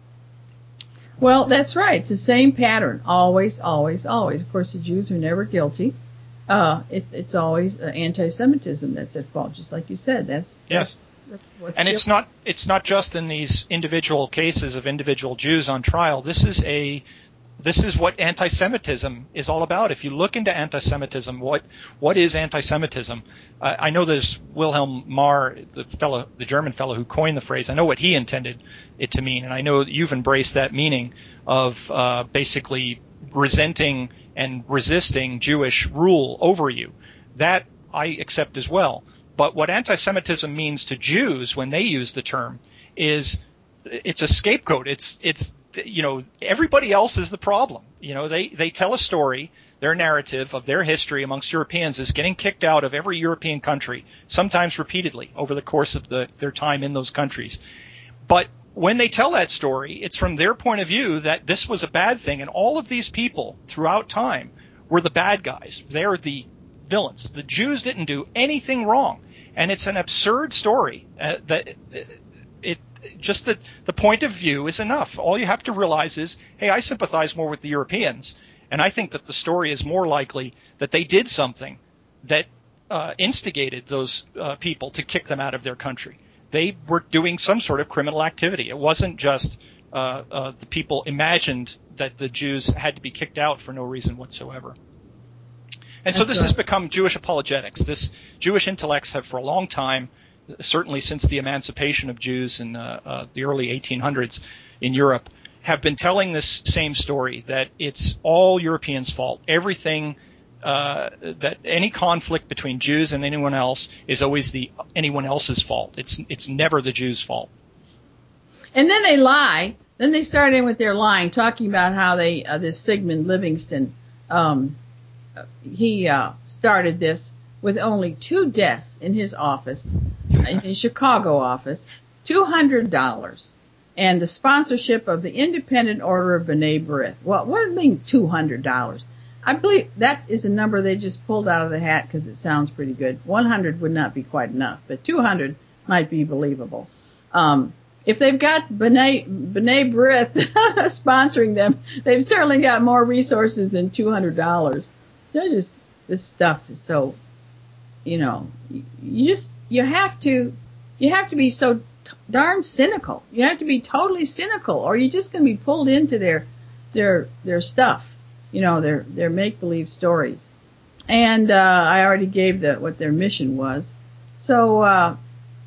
Speaker 2: Well, that's right. It's the same pattern. Always, always, always. Of course, the Jews are never guilty. It's always anti-Semitism that's at fault, just like you said. That's what's
Speaker 3: and it's not just in these individual cases of individual Jews on trial. This is what anti-Semitism is all about. If you look into anti-Semitism, what is anti-Semitism? I know there's Wilhelm Marr, the German fellow who coined the phrase. I know what he intended it to mean, and I know that you've embraced that meaning of basically resenting and resisting Jewish rule over you. That I accept as well. But what anti-Semitism means to Jews when they use the term is it's a scapegoat. It's everybody else is the problem. They tell a story, their narrative of their history amongst Europeans is getting kicked out of every European country, sometimes repeatedly over the course of their time in those countries. But when they tell that story, it's from their point of view that this was a bad thing, and all of these people throughout time were the bad guys. They're the villains. The Jews didn't do anything wrong, and it's an absurd story. Just the point of view is enough. All you have to realize is, hey, I sympathize more with the Europeans, and I think that the story is more likely that they did something that instigated those people to kick them out of their country. They were doing some sort of criminal activity. It wasn't just the people imagined that the Jews had to be kicked out for no reason whatsoever. And so this has become Jewish apologetics. Jewish intellects have for a long time, certainly since the emancipation of Jews in the early 1800s in Europe, have been telling this same story, that it's all Europeans' fault. Everything, that any conflict between Jews and anyone else is always anyone else's fault. It's never the Jews' fault.
Speaker 2: And then they lie. Then they start in with their lying, talking about how this Sigmund Livingston, he started this with only 2 deaths in his office, in his Chicago office, $200, and the sponsorship of the Independent Order of B'nai B'rith. Well, what does it mean, $200? I believe that is a number they just pulled out of the hat because it sounds pretty good. 100 would not be quite enough, but 200 might be believable. If they've got B'nai B'rith sponsoring them, they've certainly got more resources than $200. This stuff is so, you have to be so darn cynical. You have to be totally cynical, or you're just going to be pulled into their stuff, their make-believe stories. And I already gave what their mission was. So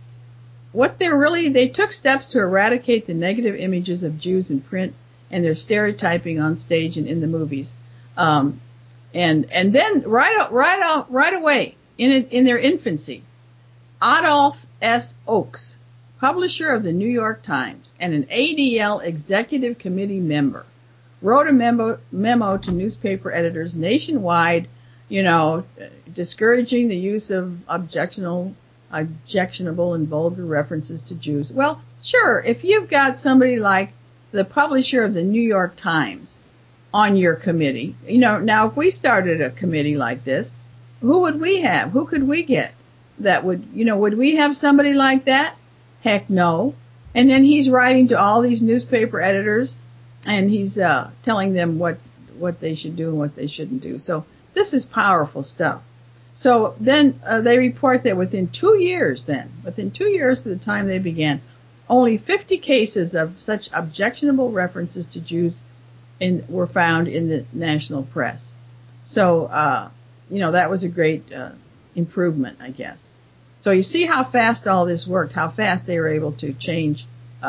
Speaker 2: they took steps to eradicate the negative images of Jews in print and their stereotyping on stage and in the movies. And then right away in their infancy, Adolf S. Oakes, publisher of the New York Times and an ADL executive committee member, wrote a memo to newspaper editors nationwide, discouraging the use of objectionable and vulgar references to Jews. Well, sure, if you've got somebody like the publisher of the New York Times on your committee, now if we started a committee like this, who would we have? Who could we get that would we have somebody like that? Heck no. And then he's writing to all these newspaper editors and he's telling them what they should do and what they shouldn't do. So this is powerful stuff. So then they report that within 2 years of the time they began, only 50 cases of such objectionable references to Jews were found in the national press. So, that was a great improvement, I guess. So you see how fast all this worked, how fast they were able to change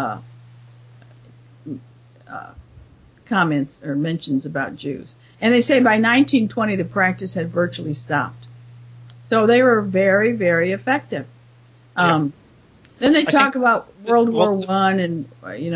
Speaker 2: comments or mentions about Jews. And they say by 1920 the practice had virtually stopped. So they were very, very effective. Then they talk about World War I and,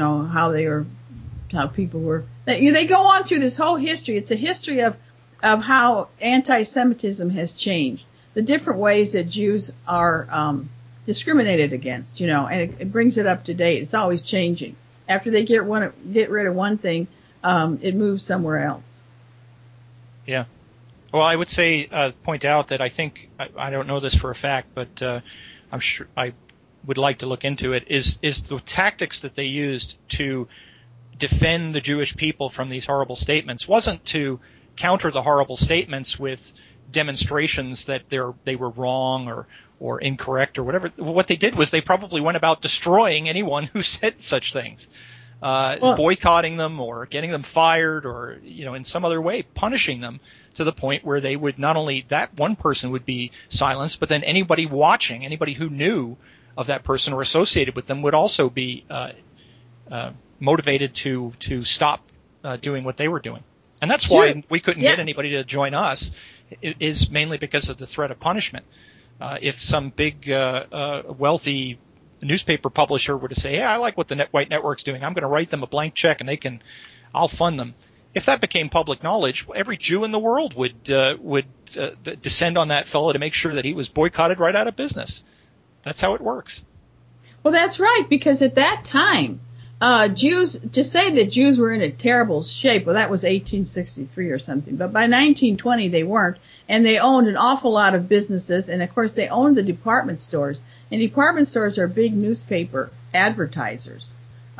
Speaker 2: how people were, they go on through this whole history. It's a history of how anti-Semitism has changed, the different ways that Jews are, discriminated against, and it brings it up to date. It's always changing. After they get rid of one thing, it moves somewhere else.
Speaker 3: Yeah. Well, I would point out that I think, I don't know this for a fact, but I'm sure I would like to look into it, is the tactics that they used to defend the Jewish people from these horrible statements wasn't to counter the horrible statements with demonstrations that they were wrong or incorrect or whatever. What they did was they probably went about destroying anyone who said such things. Boycotting them or getting them fired or, in some other way punishing them to the point where they would not only that one person would be silenced, but then anybody watching, anybody who knew of that person or associated with them would also be motivated to stop doing what they were doing. And that's why we couldn't get anybody to join us, is mainly because of the threat of punishment. If some big wealthy newspaper publisher were to say, hey, I like what the White Network's doing, I'm going to write them a blank check and I'll fund them. If that became public knowledge, every Jew in the world would descend on that fellow to make sure that he was boycotted right out of business. That's how it works.
Speaker 2: Well, that's right, because at that time, Jews, to say that Jews were in a terrible shape, well, that was 1863 or something, but by 1920 they weren't, and they owned an awful lot of businesses, and of course they owned the department stores, and department stores are big newspaper advertisers.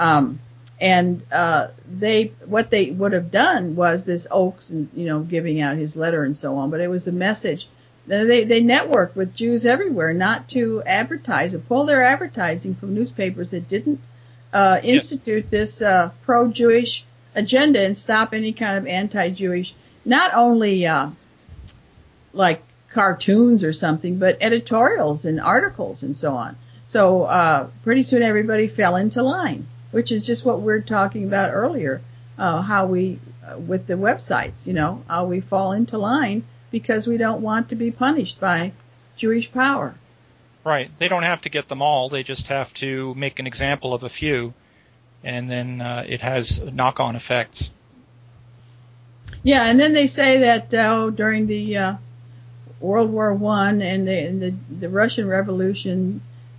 Speaker 2: What they would have done was this Oakes and, giving out his letter and so on, but it was a message. They networked with Jews everywhere not to advertise or pull their advertising from newspapers that didn't institute this pro-Jewish agenda and stop any kind of anti-Jewish, not only like cartoons or something, but editorials and articles and so on. So pretty soon everybody fell into line. which is just what we're talking about earlier, how we, with the websites, how we fall into line because we don't want to be punished by Jewish power.
Speaker 3: Right. They don't have to get them all. They just have to make an example of a few, and then it has knock-on effects.
Speaker 2: Yeah, and then they say that during the World War I and the Russian Revolution,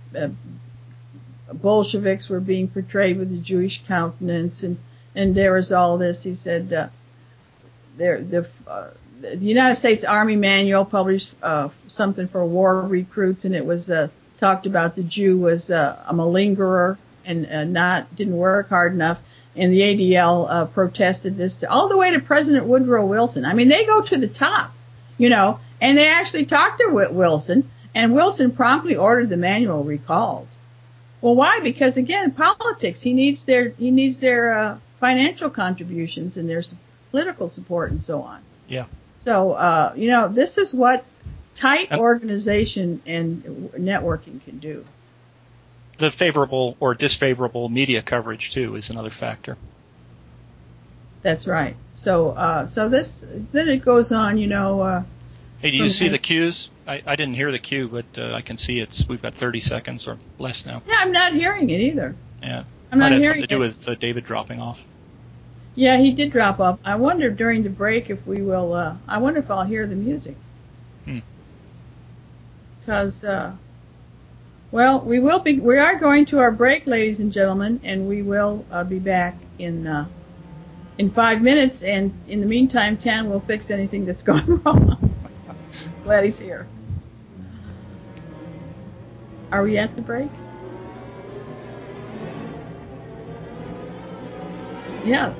Speaker 2: Bolsheviks were being portrayed with the Jewish countenance, and there was all this. He said the United States Army Manual published something for war recruits, and it was talked about the Jew was a malingerer and didn't work hard enough. And the ADL protested this all the way to President Woodrow Wilson. I mean, they go to the top, and they actually talked to Wilson, and Wilson promptly ordered the manual recalled. Well, why? Because again, politics. He needs their financial contributions and their political support and so on.
Speaker 3: Yeah.
Speaker 2: So, this is what tight organization and networking can do.
Speaker 3: The favorable or disfavorable media coverage too is another factor.
Speaker 2: That's right. So then it goes on,
Speaker 3: Hey, do you see the cues? I didn't hear the cue, but I can see we've got 30 seconds or less now.
Speaker 2: Yeah, I'm not hearing it either.
Speaker 3: Yeah.
Speaker 2: I'm not
Speaker 3: hearing
Speaker 2: hearing
Speaker 3: it. Something to do with David dropping off.
Speaker 2: Yeah, he did drop off. I wonder during the break if we will, I wonder if I'll hear the music. Because, well, we are going to our break, ladies and gentlemen, and we will be back in 5 minutes, and in the meantime, Tan will fix anything that's gone wrong. Glad he's here. Are we at the break? Yeah.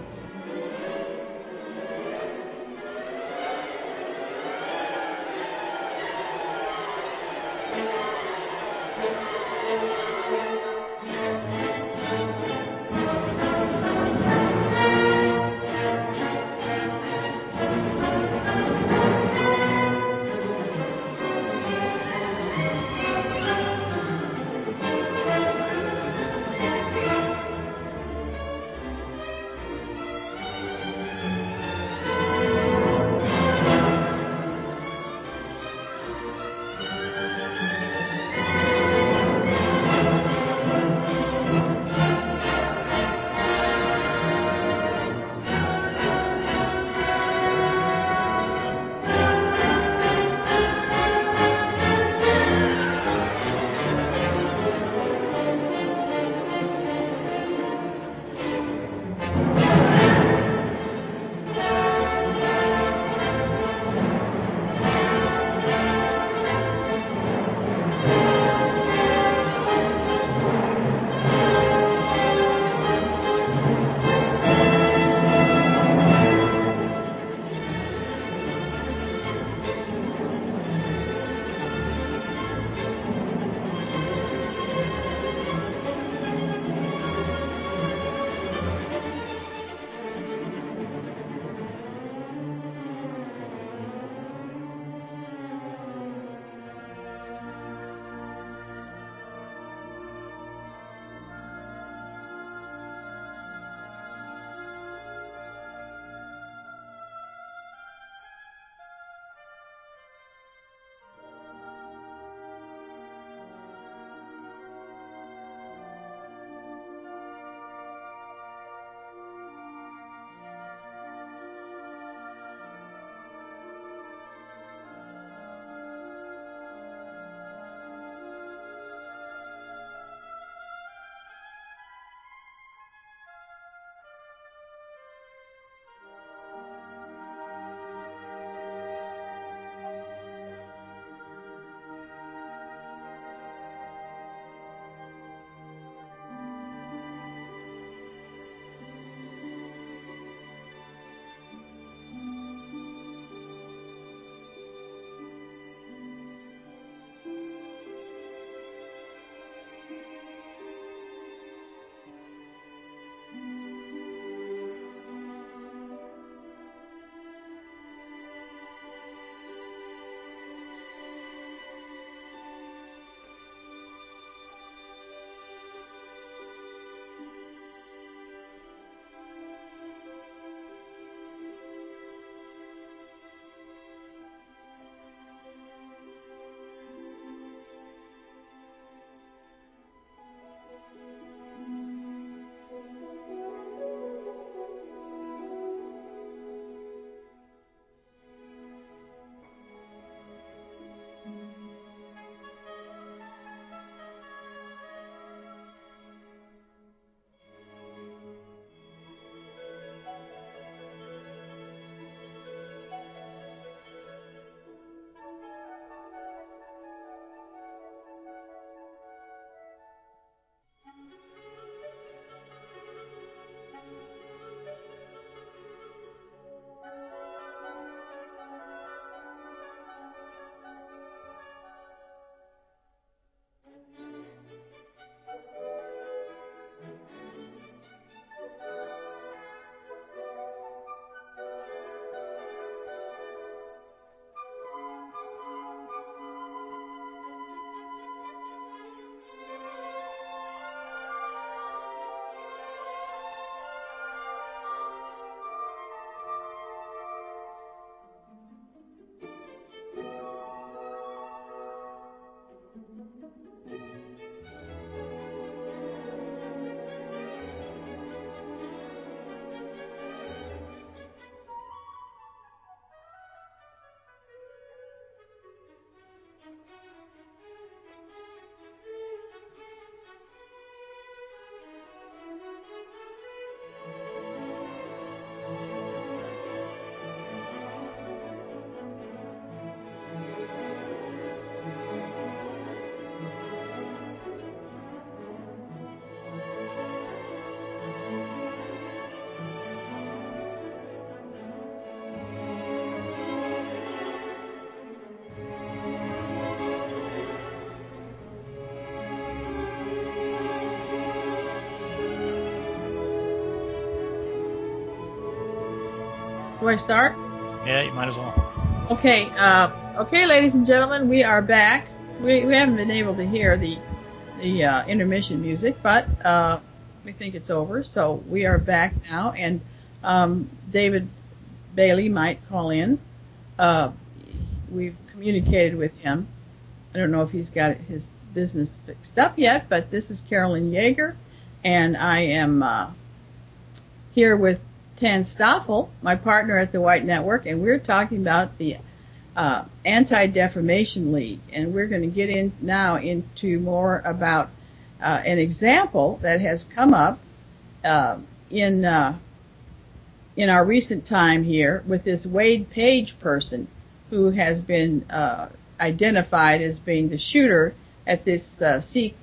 Speaker 2: Do I start?
Speaker 3: Yeah, you might as well.
Speaker 2: Okay. Okay, ladies and gentlemen, we are back. We haven't been able to hear the intermission music, but we think it's over, so we are back now. And David Bailey might call in. We've communicated with him. I don't know if he's got his business fixed up yet, but this is Carolyn Yeager, and I am here with Tan Stoffel, my partner at the White Network, and we're talking about the Anti-Defamation League, and we're going to get in now into more about an example that has come up in our recent time here with this Wade Page person who has been identified as being the shooter at this Sikh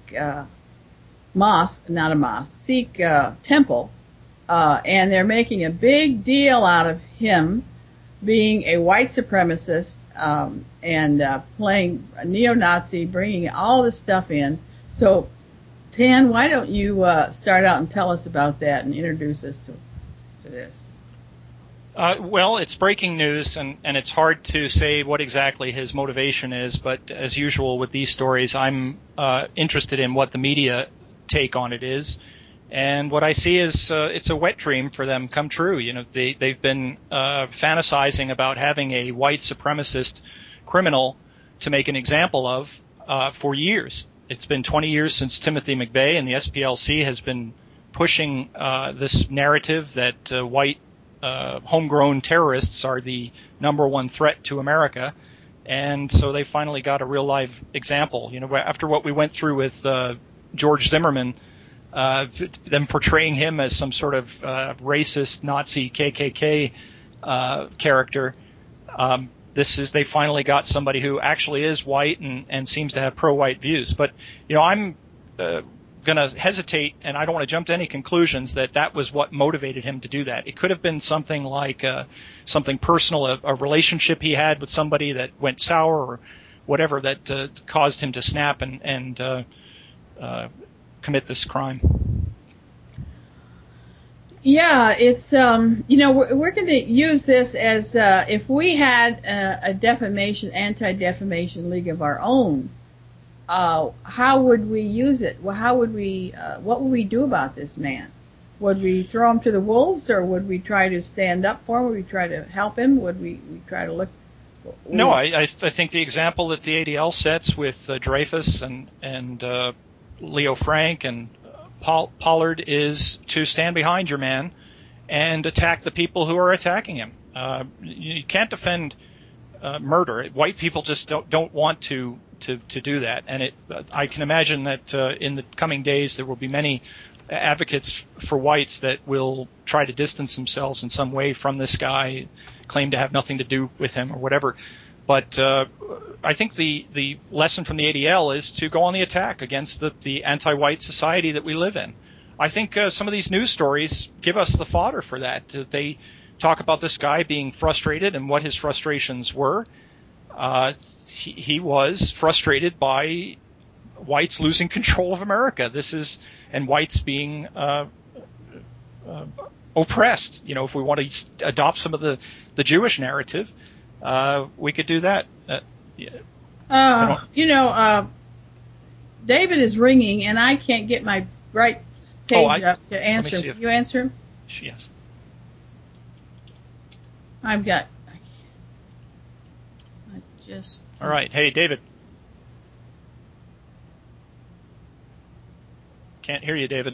Speaker 2: Sikh temple, and they're making a big deal out of him being a white supremacist and playing a neo-Nazi, bringing all this stuff in. So, Tan, why don't you start out and tell us about that and introduce us to this?
Speaker 3: Well, it's breaking news, and it's hard to say what exactly his motivation is, but as usual with these stories, I'm interested in what the media take on it is. And what I see is it's a wet dream for them come true. You know, they've been fantasizing about having a white supremacist criminal to make an example of for years. It's been 20 years since Timothy McVeigh, and the SPLC has been pushing this narrative that white homegrown terrorists are the number one threat to America. And so they finally got a real live example. You know, after what we went through with George Zimmerman, them portraying him as some sort of racist Nazi KKK character. They finally got somebody who actually is white and seems to have pro-white views. But, you know, I'm going to hesitate, and I don't want to jump to any conclusions that was what motivated him to do that. It could have been something like something personal, a relationship he had with somebody that went sour or whatever that caused him to snap and commit this crime.
Speaker 2: Yeah, it's you know, we're going to use this as if we had a anti-defamation league of our own. How would we use it? Well, how would we? What would we do about this man? Would we throw him to the wolves, or would we try to stand up for him? Would we try to help him? Would we try to look?
Speaker 3: No, I think the example that the ADL sets with Dreyfus and Leo Frank and Pollard is to stand behind your man and attack the people who are attacking him. You can't defend murder. White people just don't want to do that. And I can imagine that in the coming days there will be many advocates for whites that will try to distance themselves in some way from this guy, claim to have nothing to do with him or whatever. But I think the lesson from the ADL is to go on the attack against the anti-white society that we live in. I think some of these news stories give us the fodder for that. They talk about this guy being frustrated and what his frustrations were. He was frustrated by whites losing control of America. And whites being oppressed. You know, if we want to adopt some of the Jewish narrative, we could do that.
Speaker 2: You know, David is ringing, and I can't get my right page up to answer him. Can you answer him?
Speaker 3: Yes.
Speaker 2: I've got.
Speaker 3: All right. Hey, David. Can't hear you, David.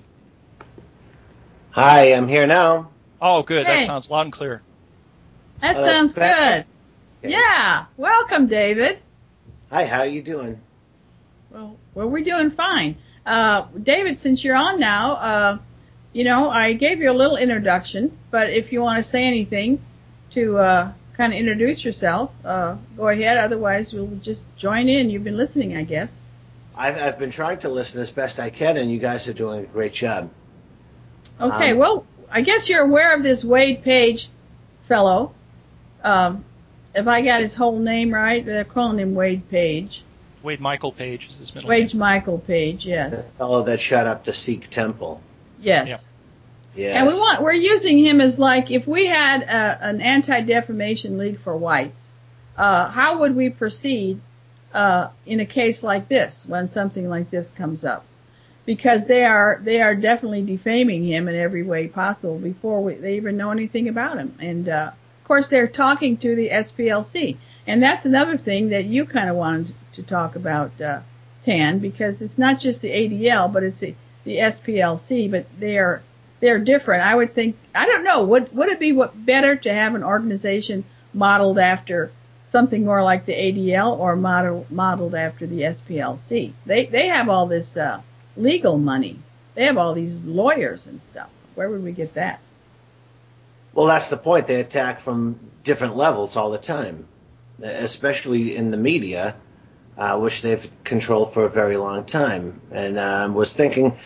Speaker 4: Hi, I'm here now.
Speaker 3: Oh, good.
Speaker 2: Hey.
Speaker 3: That sounds loud and clear.
Speaker 2: That sounds good. Okay. Yeah. Welcome, David.
Speaker 4: Hi, how are you doing?
Speaker 2: Well, we're doing fine. David, since you're on now, you know, I gave you a little introduction, but if you want to say anything to kind of introduce yourself, go ahead. Otherwise, we'll just join in. You've been listening, I guess.
Speaker 4: I've been trying to listen as best I can, and you guys are doing a great job.
Speaker 2: Okay, well, I guess you're aware of this Wade Page fellow. If I got his whole name right, they're calling him Wade Page.
Speaker 3: Wade Michael Page is his middle name.
Speaker 2: Wade Michael Page, yes.
Speaker 4: The fellow that shot up the Sikh temple.
Speaker 2: Yes.
Speaker 4: Yes.
Speaker 2: And we're using him as like, if we had an anti-defamation league for whites, how would we proceed in a case like this when something like this comes up? Because they are definitely defaming him in every way possible before they even know anything about him. And of course, they're talking to the SPLC, and that's another thing that you kind of wanted to talk about, Tan, because it's not just the ADL, but it's the SPLC, but they're different. I would think, I don't know, would it be better to have an organization modeled after something more like the ADL or modeled after the SPLC? They have all this legal money. They have all these lawyers and stuff. Where would we get that?
Speaker 4: Well, that's the point. They attack from different levels all the time, especially in the media, which they've controlled for a very long time. And I was thinking,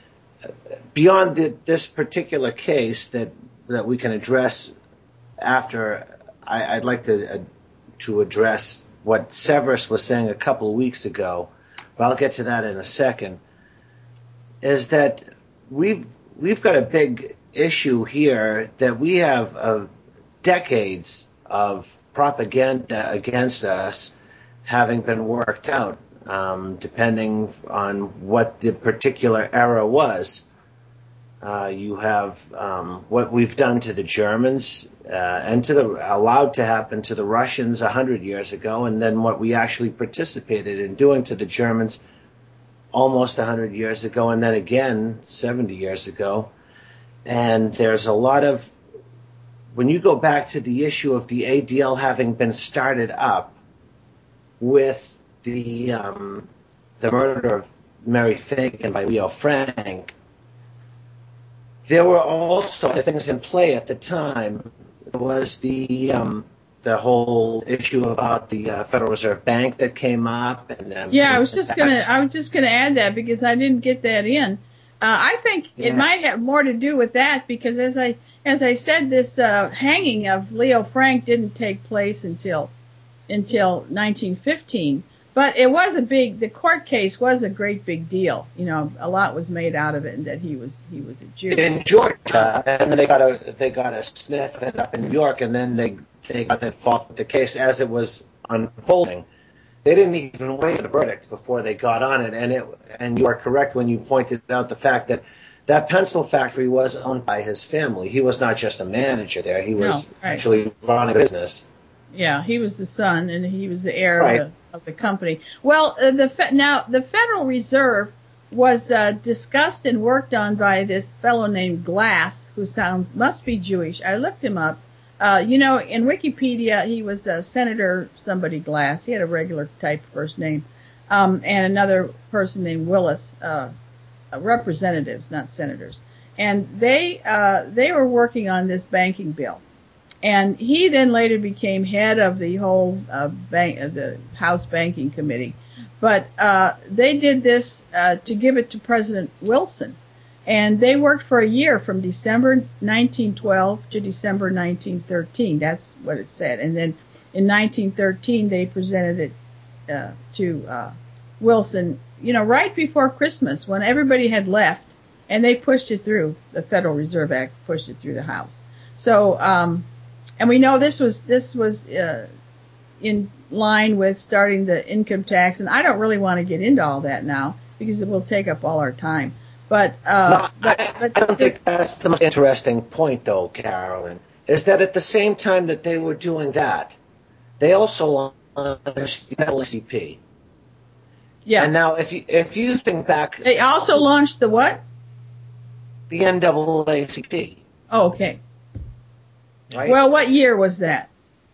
Speaker 4: beyond this particular case that we can address after, I'd like to address what Severus was saying a couple of weeks ago, but I'll get to that in a second, is that we've got a big issue here that we have decades of propaganda against us having been worked out, depending on what the particular era was. You have what we've done to the Germans and allowed to happen to the Russians 100 years ago, and then what we actually participated in doing to the Germans almost 100 years ago, and then again 70 years ago. And there's a lot of, when you go back to the issue of the ADL having been started up with the murder of Mary Finnegan by Leo Frank, there were also other things in play at the time. There was the whole issue about the Federal Reserve Bank that came up. And
Speaker 2: yeah, I was just gonna add that because I didn't get that in. I think it might have more to do with that because as I said, this hanging of Leo Frank didn't take place until 1915. But it was the court case was a great big deal. You know, a lot was made out of it, and that he was a Jew
Speaker 4: in Georgia, and then they got a sniff at it up in New York, and then they got involved with the case as it was unfolding. They didn't even wait for the verdict before they got on it, and you are correct when you pointed out the fact that pencil factory was owned by his family. He was not just a manager there; he was actually running a business.
Speaker 2: Yeah, he was the son, and he was the heir of the company. Well, the Federal Reserve was discussed and worked on by this fellow named Glass, who must be Jewish. I looked him up. In Wikipedia, he was Senator somebody Glass. He had a regular type first name, and another person named Willis, representatives, not senators. And they were working on this banking bill. And he then later became head of the whole the House Banking Committee. But they did this to give it to President Wilson. And they worked for a year from December 1912 to December 1913. That's what it said. And then in 1913, they presented it to Wilson, right before Christmas when everybody had left. And they pushed it through. The Federal Reserve Act pushed it through the House. So, and we know this was in line with starting the income tax, and I don't really want to get into all that now because it will take up all our time. But
Speaker 4: I don't think that's the most interesting point, though, Carolyn, is that at the same time that they were doing that, they also launched the NAACP.
Speaker 2: Yeah.
Speaker 4: And now, if you think back,
Speaker 2: they also launched the what?
Speaker 4: The NAACP.
Speaker 2: Oh, okay.
Speaker 4: Right?
Speaker 2: Well, what year was that?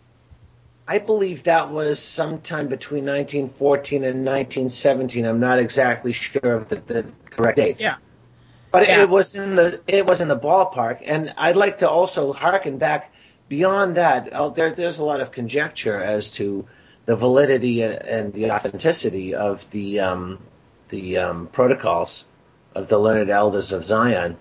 Speaker 4: I believe that was sometime between 1914 and 1917. I'm not exactly sure of the correct date.
Speaker 2: Yeah.
Speaker 4: But it was in the ballpark, and I'd like to also harken back beyond that. There's a lot of conjecture as to the validity and the authenticity of the protocols of the learned elders of Zion.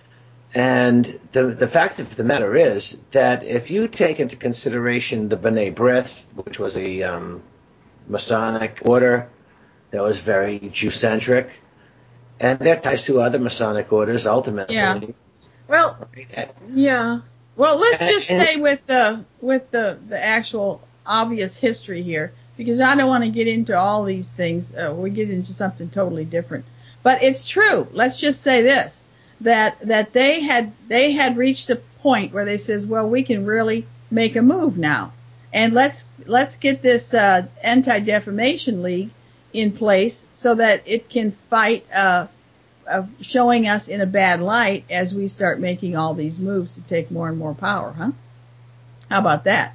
Speaker 4: And the fact of the matter is that if you take into consideration the B'nai B'rith, which was a Masonic order that was very Jew-centric, and their ties to other Masonic orders ultimately.
Speaker 2: Yeah. Well, yeah. Well, let's just stay with the actual obvious history here, because I don't want to get into all these things. We get into something totally different. But it's true. Let's just say this, that they had reached a point where they says, well, we can really make a move now. And let's get this Anti-Defamation League in place so that it can fight showing us in a bad light as we start making all these moves to take more and more power, huh? How about that?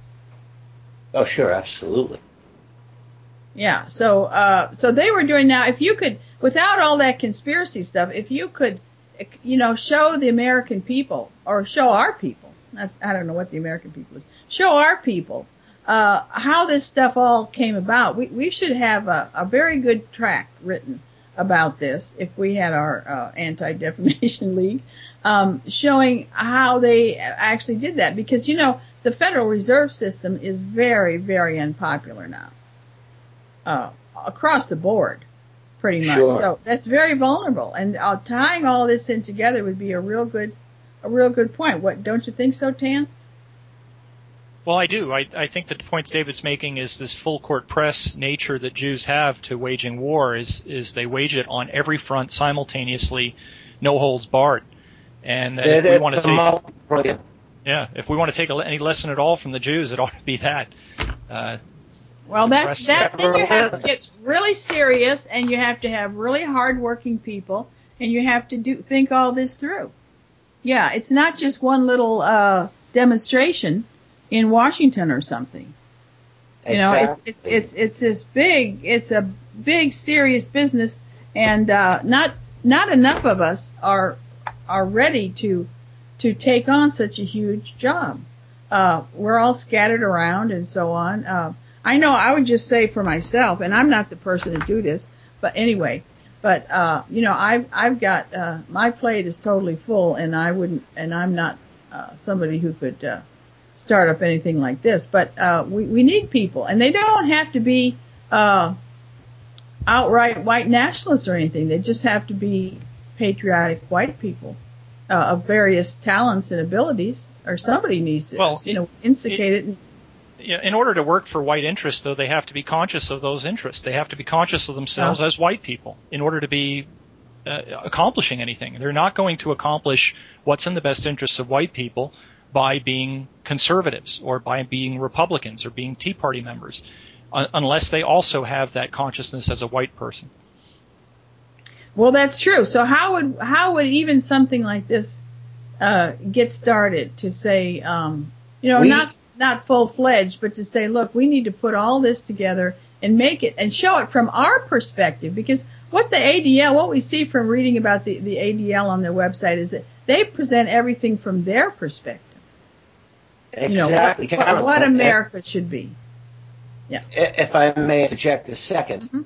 Speaker 4: Oh, sure, absolutely.
Speaker 2: Yeah, so they were doing now, if you could, without all that conspiracy stuff, if you could, show the American people, or show our people, I don't know what the American people is, show our people, how this stuff all came about. We should have a very good tract written about this if we had our Anti-Defamation League, showing how they actually did that, because the Federal Reserve System is very, very unpopular now, across the board, pretty much.
Speaker 4: Sure.
Speaker 2: So that's very vulnerable, and tying all this in together would be a real good point. What, don't you think so, Tan?
Speaker 3: Well, I do. I think that the points David's making is this full court press nature that Jews have to waging war is they wage it on every front simultaneously, no holds barred. And if we want to take any lesson at all from the Jews, it ought to be that.
Speaker 2: Well, then you have to get really serious, and you have to have really hardworking people, and you have to think all this through. Yeah, it's not just one little demonstration in Washington or something.
Speaker 4: Exactly.
Speaker 2: It's a big serious business, and not enough of us are ready to take on such a huge job. We're all scattered around and so on. I know I would just say for myself, and I'm not the person to do this, but anyway, I've got, my plate is totally full, and I'm not, somebody who could, start up anything like this, but, we need people, and they don't have to be, outright white nationalists or anything. They just have to be patriotic white people, of various talents and abilities, or somebody needs to, instigate it.
Speaker 3: In order to work for white interests, though, they have to be conscious of those interests. They have to be conscious of themselves as white people in order to be accomplishing anything. They're not going to accomplish what's in the best interests of white people by being conservatives or by being Republicans or being Tea Party members, unless they also have that consciousness as a white person.
Speaker 2: Well, that's true. So how would even something like this get started to say, not full-fledged, but to say, look, we need to put all this together and make it and show it from our perspective, because what the ADL, what we see from reading about the ADL on their website is that they present everything from their perspective.
Speaker 4: Exactly.
Speaker 2: What America should be. Yeah.
Speaker 4: If I may interject a second,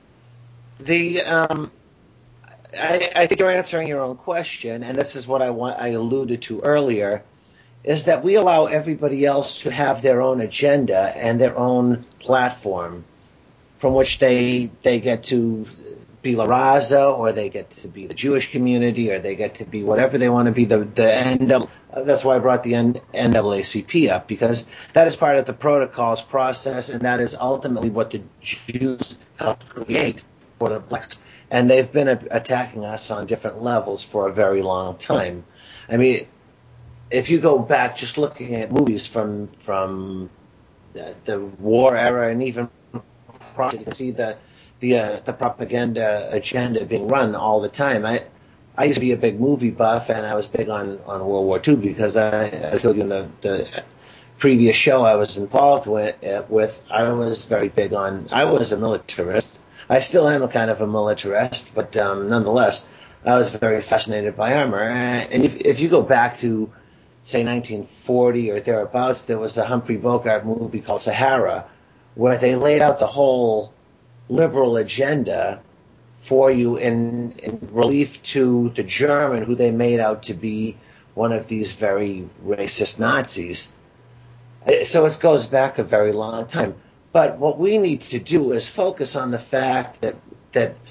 Speaker 4: I think you're answering your own question, and this is what I alluded to earlier, is that we allow everybody else to have their own agenda and their own platform from which they get to be La Raza, or they get to be the Jewish community, or they get to be whatever they want to be, the NAACP. That's why I brought the NAACP up, because that is part of the protocols process, and that is ultimately what the Jews helped create for the blacks. And they've been attacking us on different levels for a very long time. I mean, if you go back just looking at movies from the war era and even prior, you can see the propaganda agenda being run all the time. I used to be a big movie buff, and I was big on World War II, because I told you in the previous show I was involved with, I was very big on, I was a militarist. I still am a kind of a militarist, but nonetheless, I was very fascinated by armor. And if you go back to, say, 1940 or thereabouts, there was a Humphrey Bogart movie called Sahara, where they laid out the whole liberal agenda for you in relief to the German, who they made out to be one of these very racist Nazis. So it goes back a very long time. But what we need to do is focus on the fact that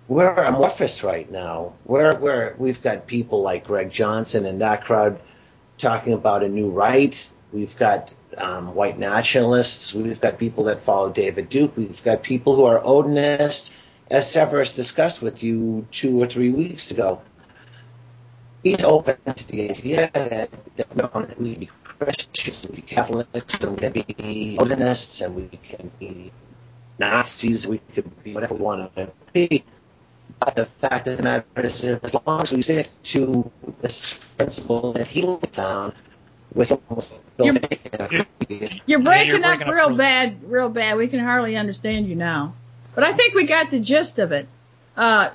Speaker 4: we're amorphous right now. We've got people like Greg Johnson and that crowd talking about a new right. We've got white nationalists. We've got people that follow David Duke. We've got people who are Odinists, as Severus discussed with you 2 or 3 weeks ago. He's open to the idea that we be Christians, we be Catholics, and we can be Odinists, and we can be Nazis, we could be whatever we want to be. But the fact of the matter is, as long as we stick to this principle that he laid down with
Speaker 2: you're breaking up real bad. We can hardly understand you now. But I think we got the gist of it. I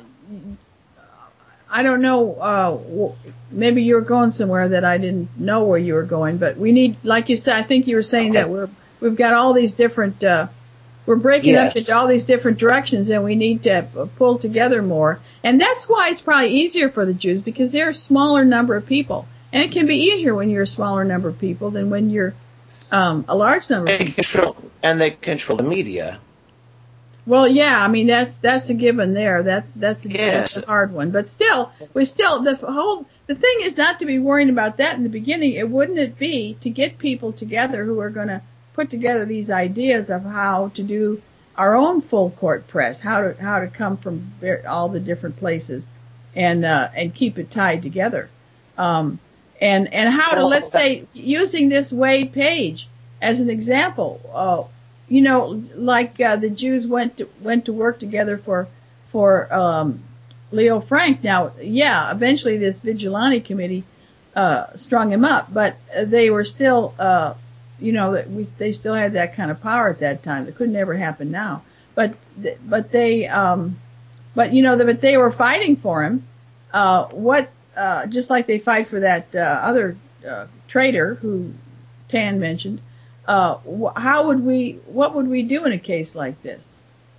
Speaker 2: don't know, maybe you were going somewhere that I didn't know where you were going, but we need, like you said, I think you were saying that we've got all these different, we're breaking up into all these different directions, and we need to pull together more. And that's why it's probably easier for the Jews, because they're a smaller number of people. And it can be easier when you're a smaller number of people than when you're a large number of people.
Speaker 4: They control the media.
Speaker 2: Well, yeah, I mean that's a given there. That's a hard one. But still, the thing is not to be worrying about that in the beginning. It wouldn't it be to get people together who are going to put together these ideas of how to do our own full court press, how to come from all the different places and keep it tied together. And how to, let's say, using this Wade Page as an example, like the Jews went to work together for Leo Frank. Now, yeah, eventually this vigilante committee strung him up, but they were still, they still had that kind of power at that time. It could never happen now. But they were fighting for him. Just like they fight for that other traitor who Tan mentioned. What would we do in a case like this?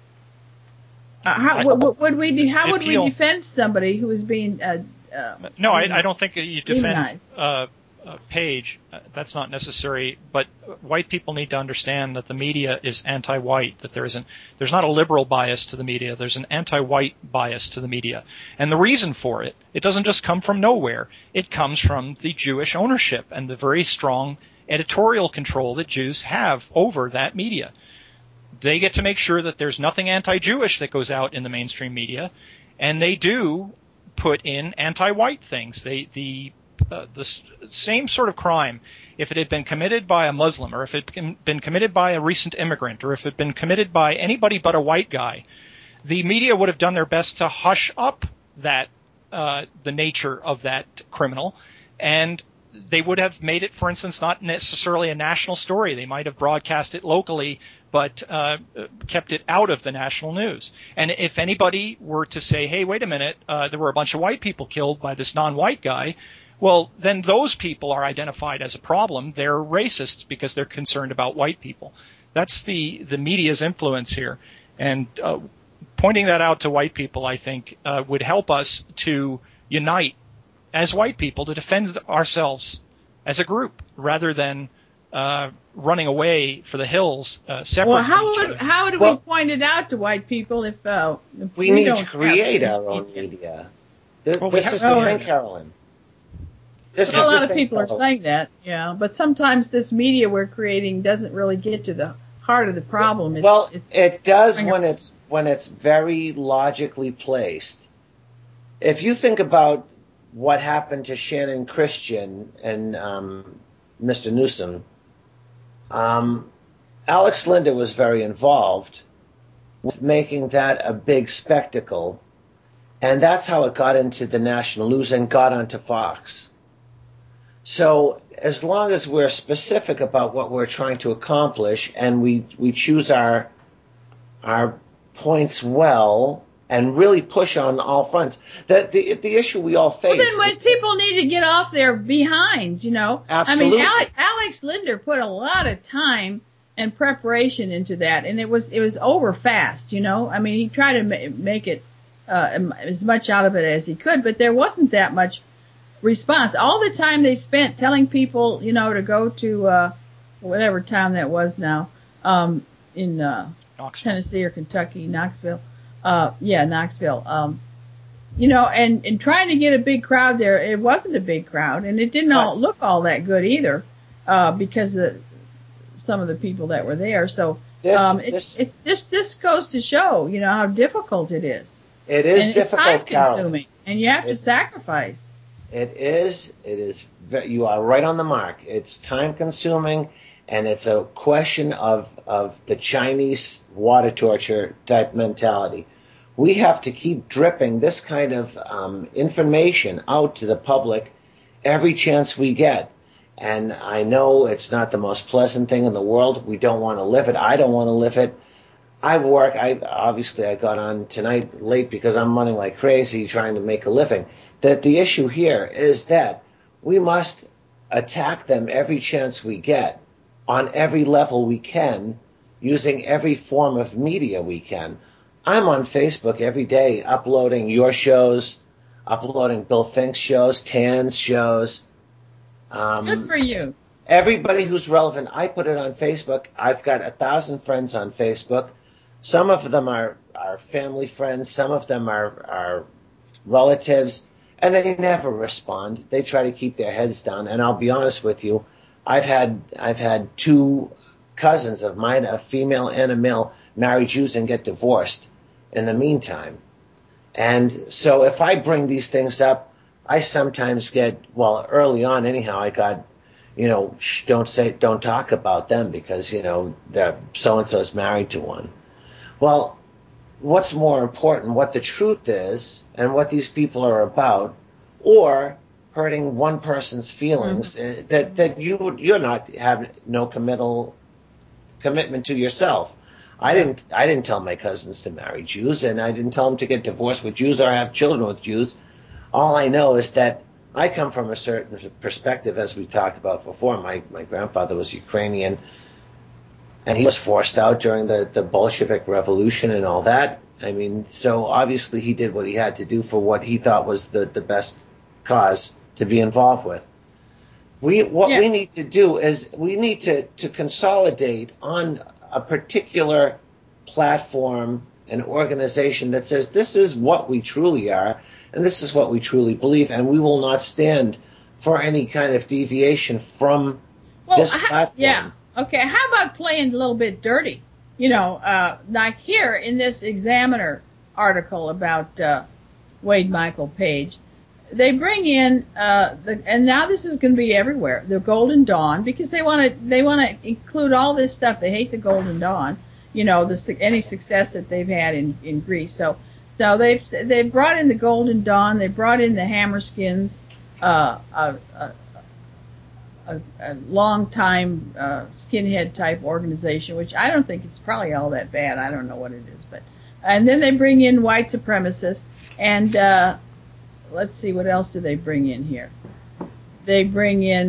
Speaker 2: How would we defend somebody who is being
Speaker 3: no, I don't think you defend
Speaker 2: demonized?
Speaker 3: Page. That's not necessary. But white people need to understand that the media is anti-white. That there's not a liberal bias to the media. There's an anti-white bias to the media, and the reason for it doesn't just come from nowhere. It comes from the Jewish ownership and the very strong editorial control that Jews have over that media. They get to make sure that there's nothing anti-Jewish that goes out in the mainstream media, and they do put in anti-white things. The same sort of crime, if it had been committed by a Muslim, or if it had been committed by a recent immigrant, or if it had been committed by anybody but a white guy, the media would have done their best to hush up that the nature of that criminal, and they would have made it, for instance, not necessarily a national story. They might have broadcast it locally, but kept it out of the national news. And if anybody were to say, hey, wait a minute, there were a bunch of white people killed by this non-white guy, well, then those people are identified as a problem. They're racists because they're concerned about white people. That's the media's influence here. And pointing that out to white people, I think, would help us to unite as white people to defend ourselves as a group rather than running away for the hills separate.
Speaker 2: Well, how would we point it out to white people if
Speaker 4: we need to create our own media? This is the thing, Carolyn.
Speaker 2: A lot of people are saying that, yeah. But sometimes this media we're creating doesn't really get to the heart of the problem.
Speaker 4: It does when it's very logically placed. If you think about what happened to Shannon Christian and Mr. Newsom, Alex Linder was very involved with making that a big spectacle, and that's how it got into the national news and got onto Fox. So as long as we're specific about what we're trying to accomplish and we choose our points well and really push on all fronts, the issue we all face.
Speaker 2: Well, then when people need to get off their behinds,
Speaker 4: Absolutely.
Speaker 2: I mean, Alex Linder put a lot of time and preparation into that, and it was over fast. I mean, he tried to make it as much out of it as he could, but there wasn't that much response. All the time they spent telling people, to go to whatever town that was now, in Tennessee or Kentucky, Knoxville, Knoxville. And trying to get a big crowd there, it wasn't a big crowd, and it didn't look all that good either, because of some of the people that were there. So this goes to show, how difficult it is.
Speaker 4: It is difficult,
Speaker 2: it's time consuming,
Speaker 4: Carol.
Speaker 2: and you have to sacrifice.
Speaker 4: It is. You are right on the mark. It's time consuming, and it's a question of the Chinese water torture type mentality. We have to keep dripping this kind of information out to the public every chance we get. And I know it's not the most pleasant thing in the world. We don't want to live it. I don't want to live it. I got on tonight late because I'm running like crazy trying to make a living. That the issue here is that we must attack them every chance we get on every level we can, using every form of media we can. I'm on Facebook every day uploading your shows, uploading Bill Fink's shows, Tan's shows.
Speaker 2: Good for you.
Speaker 4: Everybody who's relevant, I put it on Facebook. I've got 1,000 friends on Facebook. Some of them are family friends. Some of them are relatives. And they never respond. They try to keep their heads down. And I'll be honest with you, I've had 2 cousins of mine, a female and a male, marry Jews and get divorced in the meantime. And so if I bring these things up, I sometimes get, early on anyhow, I got, don't talk about them because, that so-and-so is married to one. Well, what's more important, what the truth is and what these people are about, or hurting one person's feelings, that you're not having no commitment to yourself. I didn't tell my cousins to marry Jews, and I didn't tell them to get divorced with Jews or have children with Jews. All I know is that I come from a certain perspective, as we talked about before. My grandfather was Ukrainian, and he was forced out during the Bolshevik Revolution and all that. I mean, so obviously he did what he had to do for what he thought was the best cause to be involved with. We need to do is we need to consolidate on a particular platform, an organization that says this is what we truly are and this is what we truly believe, and we will not stand for any kind of deviation from this platform.
Speaker 2: Yeah. Okay, how about playing a little bit dirty? Like here in this Examiner article about Wade Michael Page, they bring in and now this is going to be everywhere, the Golden Dawn, because they want to include all this stuff. They hate the Golden Dawn, any success that they've had in Greece. So they've brought in the Golden Dawn, they brought in the Hammerskins, a long time skinhead type organization, which I don't think it's probably all that bad. I don't know what it is, and then they bring in white supremacists, and let's see, what else do they bring in here? They bring in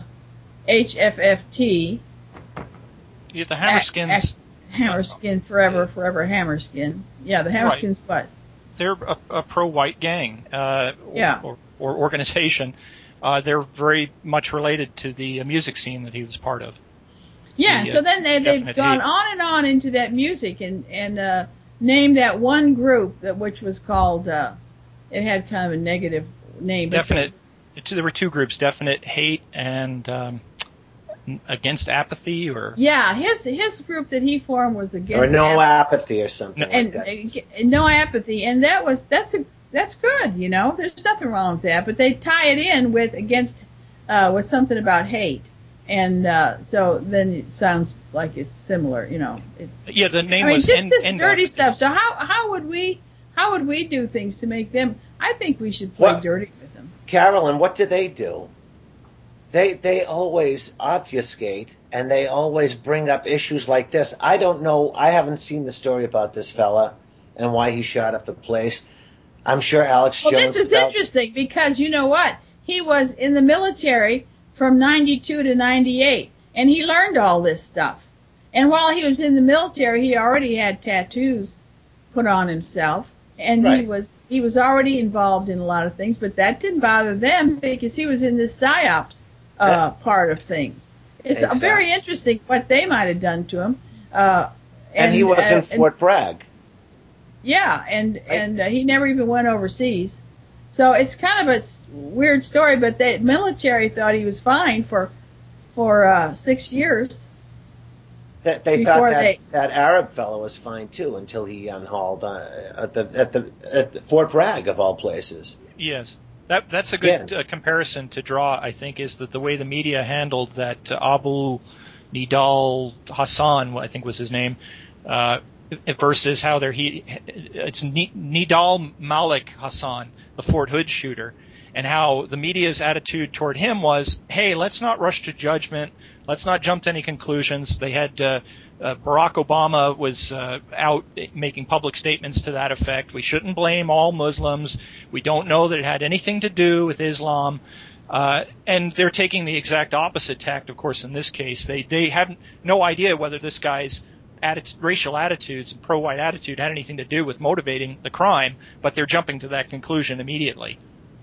Speaker 2: HFFT.
Speaker 3: Yeah, the Hammerskins.
Speaker 2: Hammerskin forever Hammerskin. Yeah, the Hammerskins, right. What?
Speaker 3: They're a pro-white gang or organization. They're very much related to the music scene that he was part of.
Speaker 2: Yeah, so then they've gone on and on into that music and named that one group which was called, it had kind of a negative name.
Speaker 3: Definite. There were 2 groups, Definite Hate and Against Apathy, or
Speaker 2: his group that he formed was against
Speaker 4: or No Apathy or something like that.
Speaker 2: No Apathy, and that's good. There's nothing wrong with that, but they tie it in with something about hate, and so then it sounds like it's similar.
Speaker 3: The name was
Speaker 2: just this dirty stuff. So how would we do things to make them? I think we should play dirty with them.
Speaker 4: Carolyn, what do? They always obfuscate, and they always bring up issues like this. I don't know. I haven't seen the story about this fella and why he shot up the place. I'm sure Alex Jones...
Speaker 2: Well, this is interesting because you know what? He was in the military from 92 to 98, and he learned all this stuff. And while he was in the military, he already had tattoos put on himself, and right. he was already involved in a lot of things, but that didn't bother them because he was in this PSYOPs part of things. It's very interesting what they might have done to him.
Speaker 4: And he was in Fort Bragg.
Speaker 2: Yeah, and he never even went overseas. So it's kind of a weird story, but the military thought he was fine for 6 years.
Speaker 4: They thought that Arab fellow was fine too until he unhauled at Fort Bragg of all places.
Speaker 3: Yes, that's a good comparison to draw. I think is that the way the media handled that Abu Nidal Hassan, I think was his name, versus how it's Nidal Malik Hassan, the Fort Hood shooter, and how the media's attitude toward him was, hey, let's not rush to judgment. Let's not jump to any conclusions. They had Barack Obama was out making public statements to that effect. We shouldn't blame all Muslims. We don't know that it had anything to do with Islam. And they're taking the exact opposite tact, of course, in this case. They have no idea whether this guy's racial attitudes and pro-white attitude had anything to do with motivating the crime, but they're jumping to that conclusion immediately.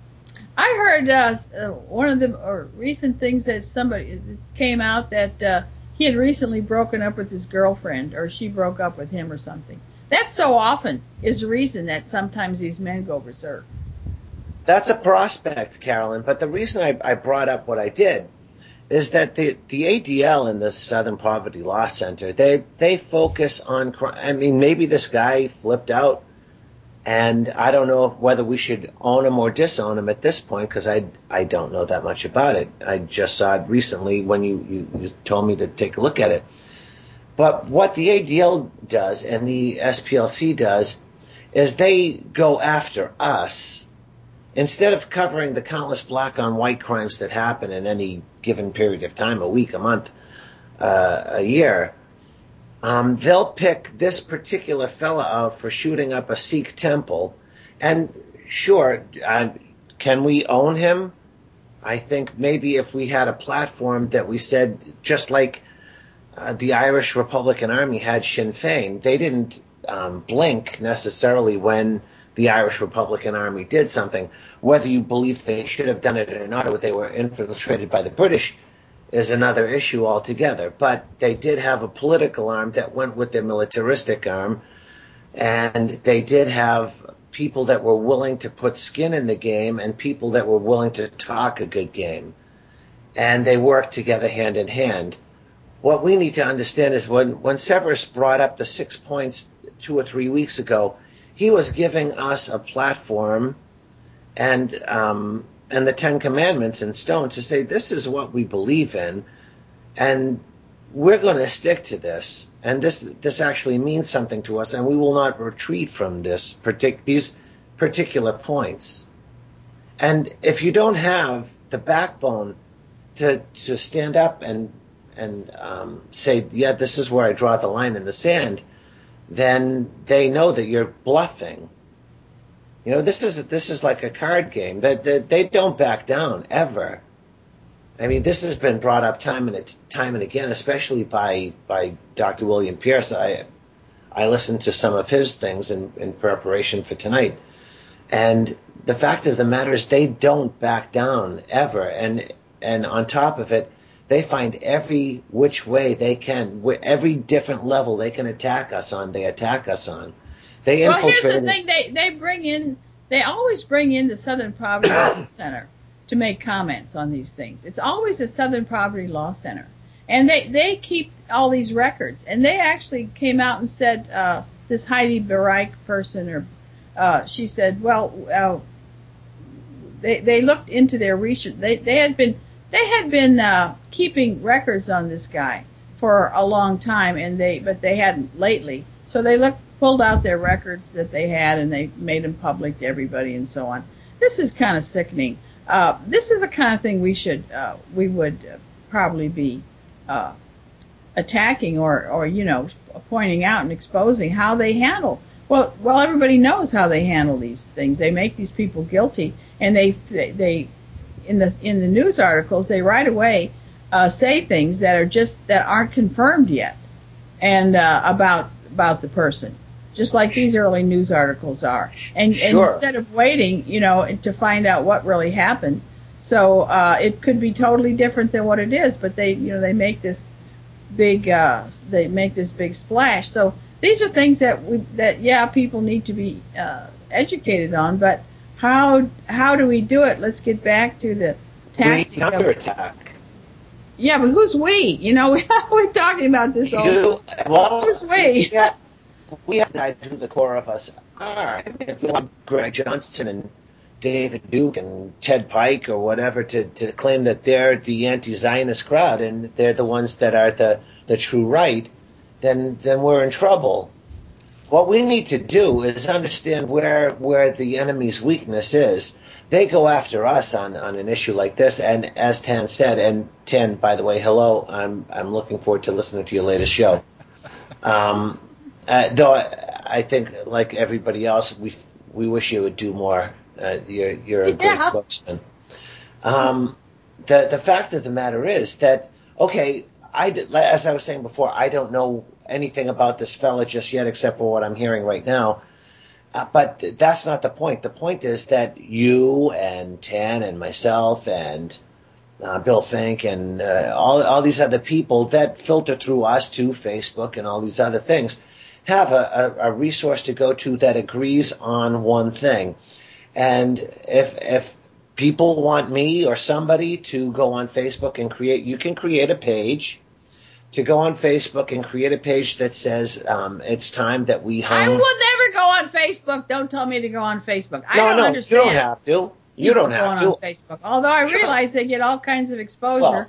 Speaker 2: I heard one of the recent things that somebody came out that he had recently broken up with his girlfriend, or she broke up with him or something. That so often is the reason that sometimes these men go berserk.
Speaker 4: That's a prospect, Carolyn, but the reason I brought up what I did is that the ADL and the Southern Poverty Law Center, they focus on crime. I mean, maybe this guy flipped out, and I don't know whether we should own him or disown him at this point, because I don't know that much about it. I just saw it recently when you told me to take a look at it. But what the ADL does and the SPLC does is they go after us. Instead of covering the countless black on white crimes that happen in any given period of time, a week, a month, a year, they'll pick this particular fella out for shooting up a Sikh temple. And sure, can we own him? I think maybe if we had a platform that we said, just like the Irish Republican Army had Sinn Féin, they didn't blink necessarily when the Irish Republican Army did something. Whether you believe they should have done it or not, or they were infiltrated by the British, is another issue altogether. But they did have a political arm that went with their militaristic arm, and they did have people that were willing to put skin in the game and people that were willing to talk a good game. And they worked together hand in hand. What we need to understand is when Severus brought up the 6 points 2 or 3 weeks ago, he was giving us a platform and the Ten Commandments in stone to say this is what we believe in, and we're going to stick to this, and this actually means something to us, and we will not retreat from these particular points. And if you don't have the backbone to stand up and say, yeah, this is where I draw the line in the sand, then they know that you're bluffing. You know, this is like a card game. They don't back down ever. I mean, this has been brought up time and again, especially by Dr. William Pierce. I listened to some of his things in preparation for tonight, and the fact of the matter is they don't back down ever. And on top of it, they find every which way they can, every different level they can attack us on. They attack us on. They infiltrate.
Speaker 2: Well, here's the thing: they always bring in the Southern Poverty Law Center to make comments on these things. It's always the Southern Poverty Law Center, and they keep all these records. And they actually came out and said, this Heidi Baraik person, she said, well, they looked into their research. They had been keeping records on this guy for a long time, but they hadn't lately. So they pulled out their records that they had, and they made them public to everybody and so on. This is kind of sickening. This is the kind of thing we would probably be attacking or pointing out and exposing how they handle. Well, everybody knows how they handle these things. They make these people guilty, and they in the news articles they right away say things that aren't confirmed yet, and about the person. Just like these early news articles are. And instead of waiting, to find out what really happened. So, it could be totally different than what it is, but they make this big splash. So these are things that people need to be educated on, but how do we do it? Let's get back to the tactic
Speaker 4: We counterattack.
Speaker 2: Yeah, but who's we? We're talking about this all. Who's we?
Speaker 4: We have to decide who the core of us are. I mean, if we want Greg Johnson and David Duke and Ted Pike or whatever to claim that they're the anti-Zionist crowd and they're the ones that are the true right, then we're in trouble. What we need to do is understand where the enemy's weakness is. They go after us on an issue like this, and as Tan said, and Tan, by the way, hello, I'm looking forward to listening to your latest show. Though I think, like everybody else, we wish you would do more. You're a great spokesman. The fact of the matter is that, okay, as I was saying before, I don't know anything about this fella just yet except for what I'm hearing right now. But that's not the point. The point is that you and Tan and myself and Bill Fink and all these other people that filter through us to Facebook and all these other things have a resource to go to that agrees on one thing. And if people want me or somebody to go on Facebook and you can create a page to go on Facebook and create a page that says it's time that we hung.
Speaker 2: I will never go on Facebook. Don't tell me to go on Facebook. I don't understand.
Speaker 4: You don't have to. You don't have to.
Speaker 2: On Facebook. Although I realize they get all kinds of exposure.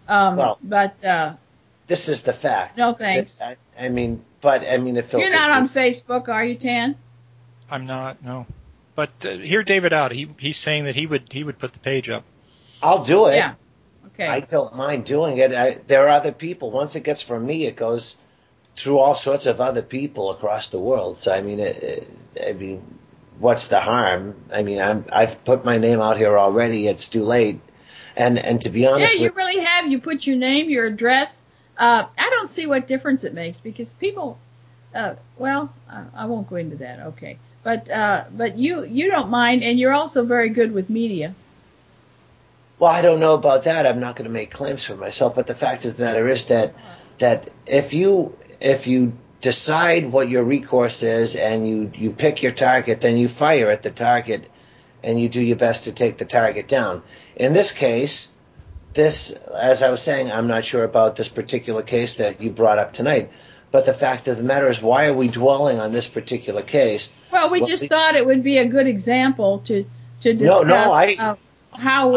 Speaker 2: But
Speaker 4: this is the fact.
Speaker 2: No thanks.
Speaker 4: I mean, it filters.
Speaker 2: You're not on Facebook, are you, Tan?
Speaker 3: I'm not. No. But hear David out. He's saying that he would put the page up.
Speaker 4: I'll do it.
Speaker 2: Yeah. Okay.
Speaker 4: I don't mind doing it. There are other people. Once it gets from me, it goes through all sorts of other people across the world. So I mean, what's the harm? I mean, I've put my name out here already. It's too late. And to be honest,
Speaker 2: you really have. You put your name, your address. I don't see what difference it makes because people. I won't go into that. Okay, but you don't mind, and you're also very good with media.
Speaker 4: Well, I don't know about that. I'm not going to make claims for myself, but the fact of the matter is that if you decide what your recourse is and you pick your target, then you fire at the target and you do your best to take the target down. In this case, as I was saying, I'm not sure about this particular case that you brought up tonight, but the fact of the matter is, why are we dwelling on this particular case?
Speaker 2: Well, we just thought it would be a good example to discuss. How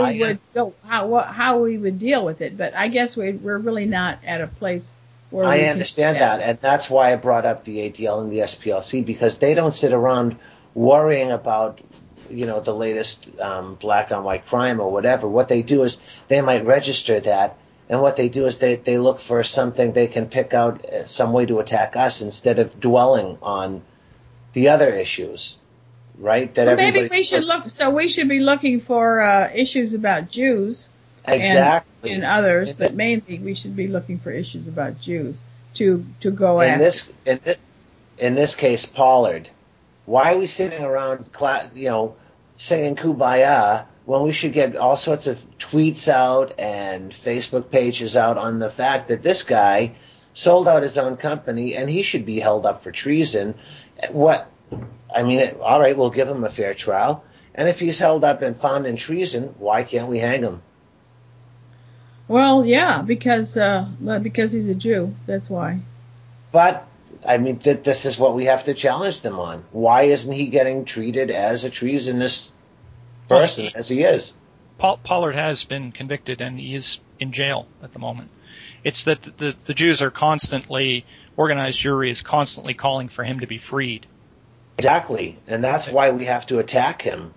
Speaker 2: we would deal with it, but I guess we're really not at a place where
Speaker 4: I understand that, and that's why I brought up the ADL and the SPLC, because they don't sit around worrying about the latest black on white crime or whatever. What they do is they might register that, and what they do is they look for something they can pick out, some way to attack us instead of dwelling on the other issues. Right?
Speaker 2: Maybe we should look. So we should be looking for issues about Jews,
Speaker 4: exactly,
Speaker 2: and others, but mainly we should be looking for issues about Jews to go after.
Speaker 4: In this case, Pollard. Why are we sitting around, singing Kumbaya when we should get all sorts of tweets out and Facebook pages out on the fact that this guy sold out his own company and he should be held up for treason? All right, we'll give him a fair trial. And if he's held up and found in treason, why can't we hang him?
Speaker 2: Well, yeah, because he's a Jew. That's why.
Speaker 4: But, this is what we have to challenge them on. Why isn't he getting treated as a treasonous person, as he is?
Speaker 3: Pollard has been convicted, and he is in jail at the moment. It's that the Jews are constantly, organized jury is constantly calling for him to be freed.
Speaker 4: Exactly, and that's why we have to attack him.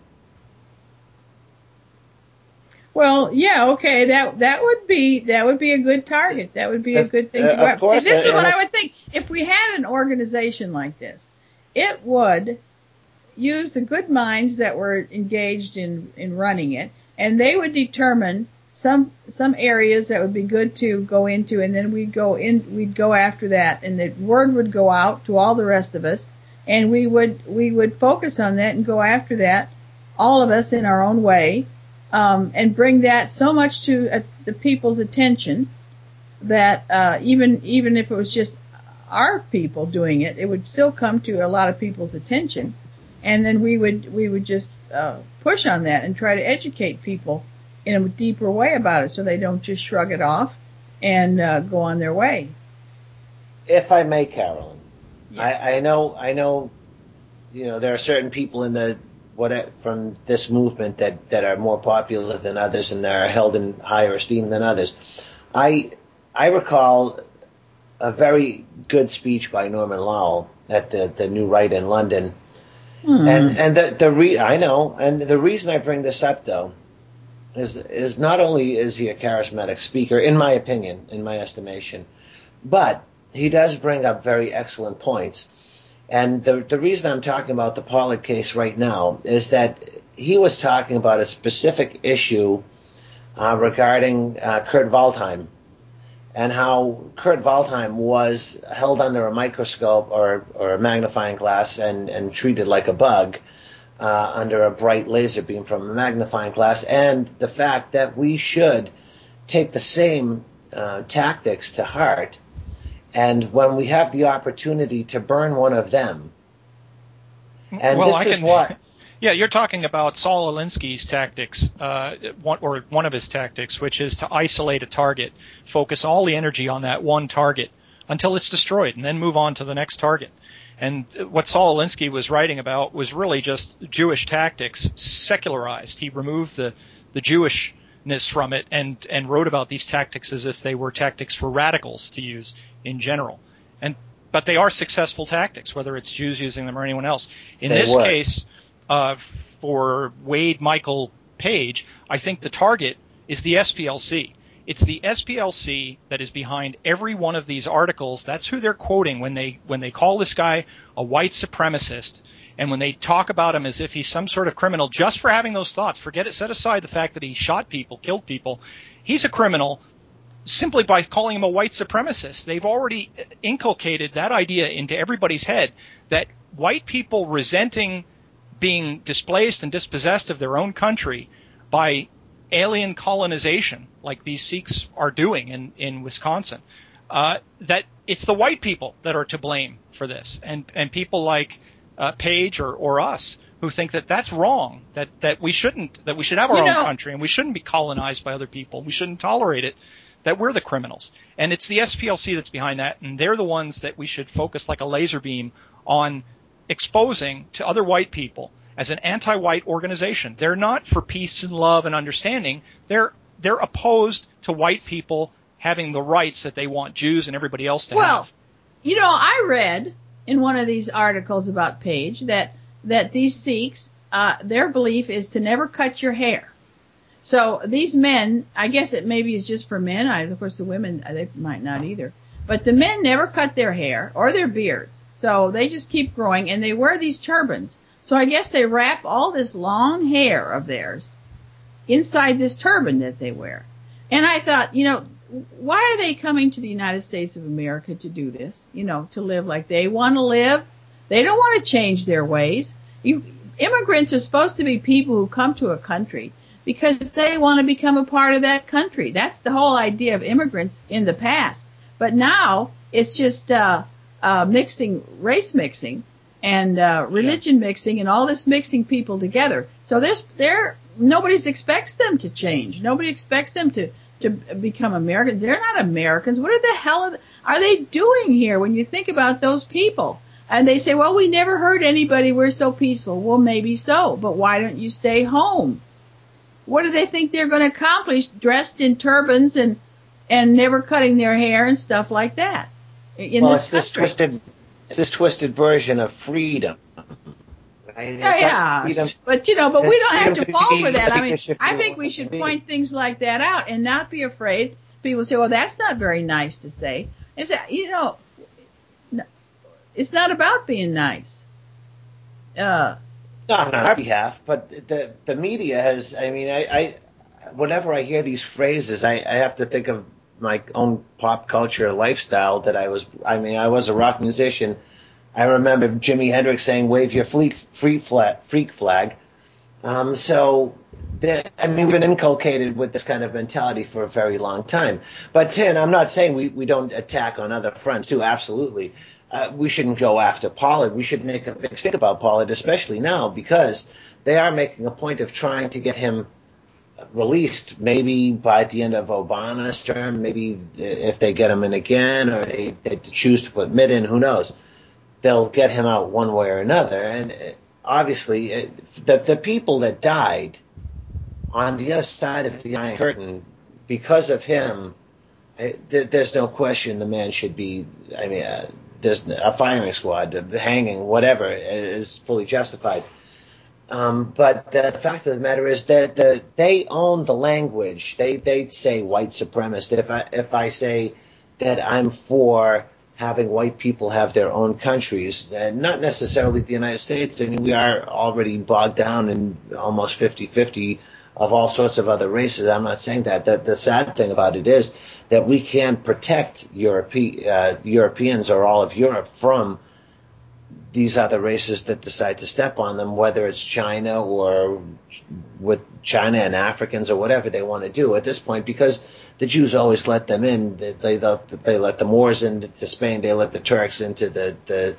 Speaker 2: Well, yeah, okay, that would be a good target. That would be a good thing to go after. This is what I would think. If we had an organization like this, it would use the good minds that were engaged in running it, and they would determine some areas that would be good to go into, and then we'd go after that, and the word would go out to all the rest of us. And we would focus on that and go after that, all of us in our own way, and bring that so much to the people's attention that even if it was just our people doing it, it would still come to a lot of people's attention, and then we would just push on that and try to educate people in a deeper way about it, so they don't just shrug it off and go on their way.
Speaker 4: If I may, Carolyn,
Speaker 2: Yeah.
Speaker 4: I know, there are certain people from this movement that are more popular than others and that are held in higher esteem than others. I recall a very good speech by Norman Lowell at the New Right in London, and the reason I bring this up though is not only is he a charismatic speaker, in my opinion, in my estimation, but he does bring up very excellent points. And the reason I'm talking about the Pollard case right now is that he was talking about a specific issue regarding Kurt Waldheim, and how Kurt Waldheim was held under a microscope or a magnifying glass and treated like a bug under a bright laser beam from a magnifying glass, and the fact that we should take the same tactics to heart. And when we have the opportunity to burn one of them, and
Speaker 3: well,
Speaker 4: this is what...
Speaker 3: Yeah, you're talking about Saul Alinsky's tactics, one of his tactics, which is to isolate a target, focus all the energy on that one target until it's destroyed, and then move on to the next target. And what Saul Alinsky was writing about was really just Jewish tactics secularized. He removed the Jewishness from it and wrote about these tactics as if they were tactics for radicals to use in general. But they are successful tactics, whether it's Jews using them or anyone else. In this case, for Wade Michael Page, I think the target is the SPLC. It's the SPLC that is behind every one of these articles. That's who they're quoting when they call this guy a white supremacist, and when they talk about him as if he's some sort of criminal just for having those thoughts. Set aside the fact that he shot people, killed people. He's a criminal simply by calling him a white supremacist. They've already inculcated that idea into everybody's head, that white people resenting being displaced and dispossessed of their own country by alien colonization, like these Sikhs are doing in Wisconsin, that it's the white people that are to blame for this, and people like Page or us who think that that's wrong, that we should have our own country and we shouldn't be colonized by other people, we shouldn't tolerate it, that we're the criminals. And it's the SPLC that's behind that, and they're the ones that we should focus like a laser beam on exposing to other white people as an anti-white organization. They're not for peace and love and understanding. They're opposed to white people having the rights that they want Jews and everybody else to have.
Speaker 2: Well, I read in one of these articles about Page that these Sikhs, their belief is to never cut your hair. So these men, I guess it maybe is just for men. Of course, the women, they might not either. But the men never cut their hair or their beards. So they just keep growing, and they wear these turbans. So I guess they wrap all this long hair of theirs inside this turban that they wear. And I thought, why are they coming to the United States of America to do this? To live like they want to live. They don't want to change their ways. Immigrants are supposed to be people who come to a country because they want to become a part of that country. That's the whole idea of immigrants in the past. But now it's just race mixing and religion mixing and all this mixing people together. So nobody expects them to change. Nobody expects them to become Americans. They're not Americans. What the hell are they doing here when you think about those people? And they say, well, we never hurt anybody. We're so peaceful. Well, maybe so, but why don't you stay home? What do they think they're going to accomplish dressed in turbans and never cutting their hair and stuff like that?
Speaker 4: It's this twisted version of freedom. Right?
Speaker 2: Freedom. But we don't have to fall for that. I think we should point things like that out and not be afraid. People say, well, that's not very nice to say. It's, it's not about being nice.
Speaker 4: Not on our behalf, but the media has, I whenever I hear these phrases, I have to think of my own pop culture lifestyle that I was a rock musician. I remember Jimi Hendrix saying, wave your freak flag. So we've been inculcated with this kind of mentality for a very long time. But Tin, I'm not saying we don't attack on other fronts too. Absolutely, we shouldn't go after Pollard. We should make a big stink about Pollard, especially now, because they are making a point of trying to get him released, maybe by the end of Obama's term, maybe if they get him in again, or they choose to put Mitt in, who knows? They'll get him out one way or another. And obviously, the people that died on the other side of the Iron Curtain, because of him, there's no question the man should be, there's a firing squad, hanging, whatever, is fully justified. But the fact of the matter is that they own the language. They say white supremacist. If I say that I'm for having white people have their own countries, not necessarily the United States. I mean, we are already bogged down in almost 50-50 of all sorts of other races. I'm not saying that. The sad thing about it is that we can protect Europeans or all of Europe from these other races that decide to step on them, whether it's China or with China and Africans or whatever they want to do at this point, because the Jews always let them in. They let the Moors into Spain. They let the Turks into the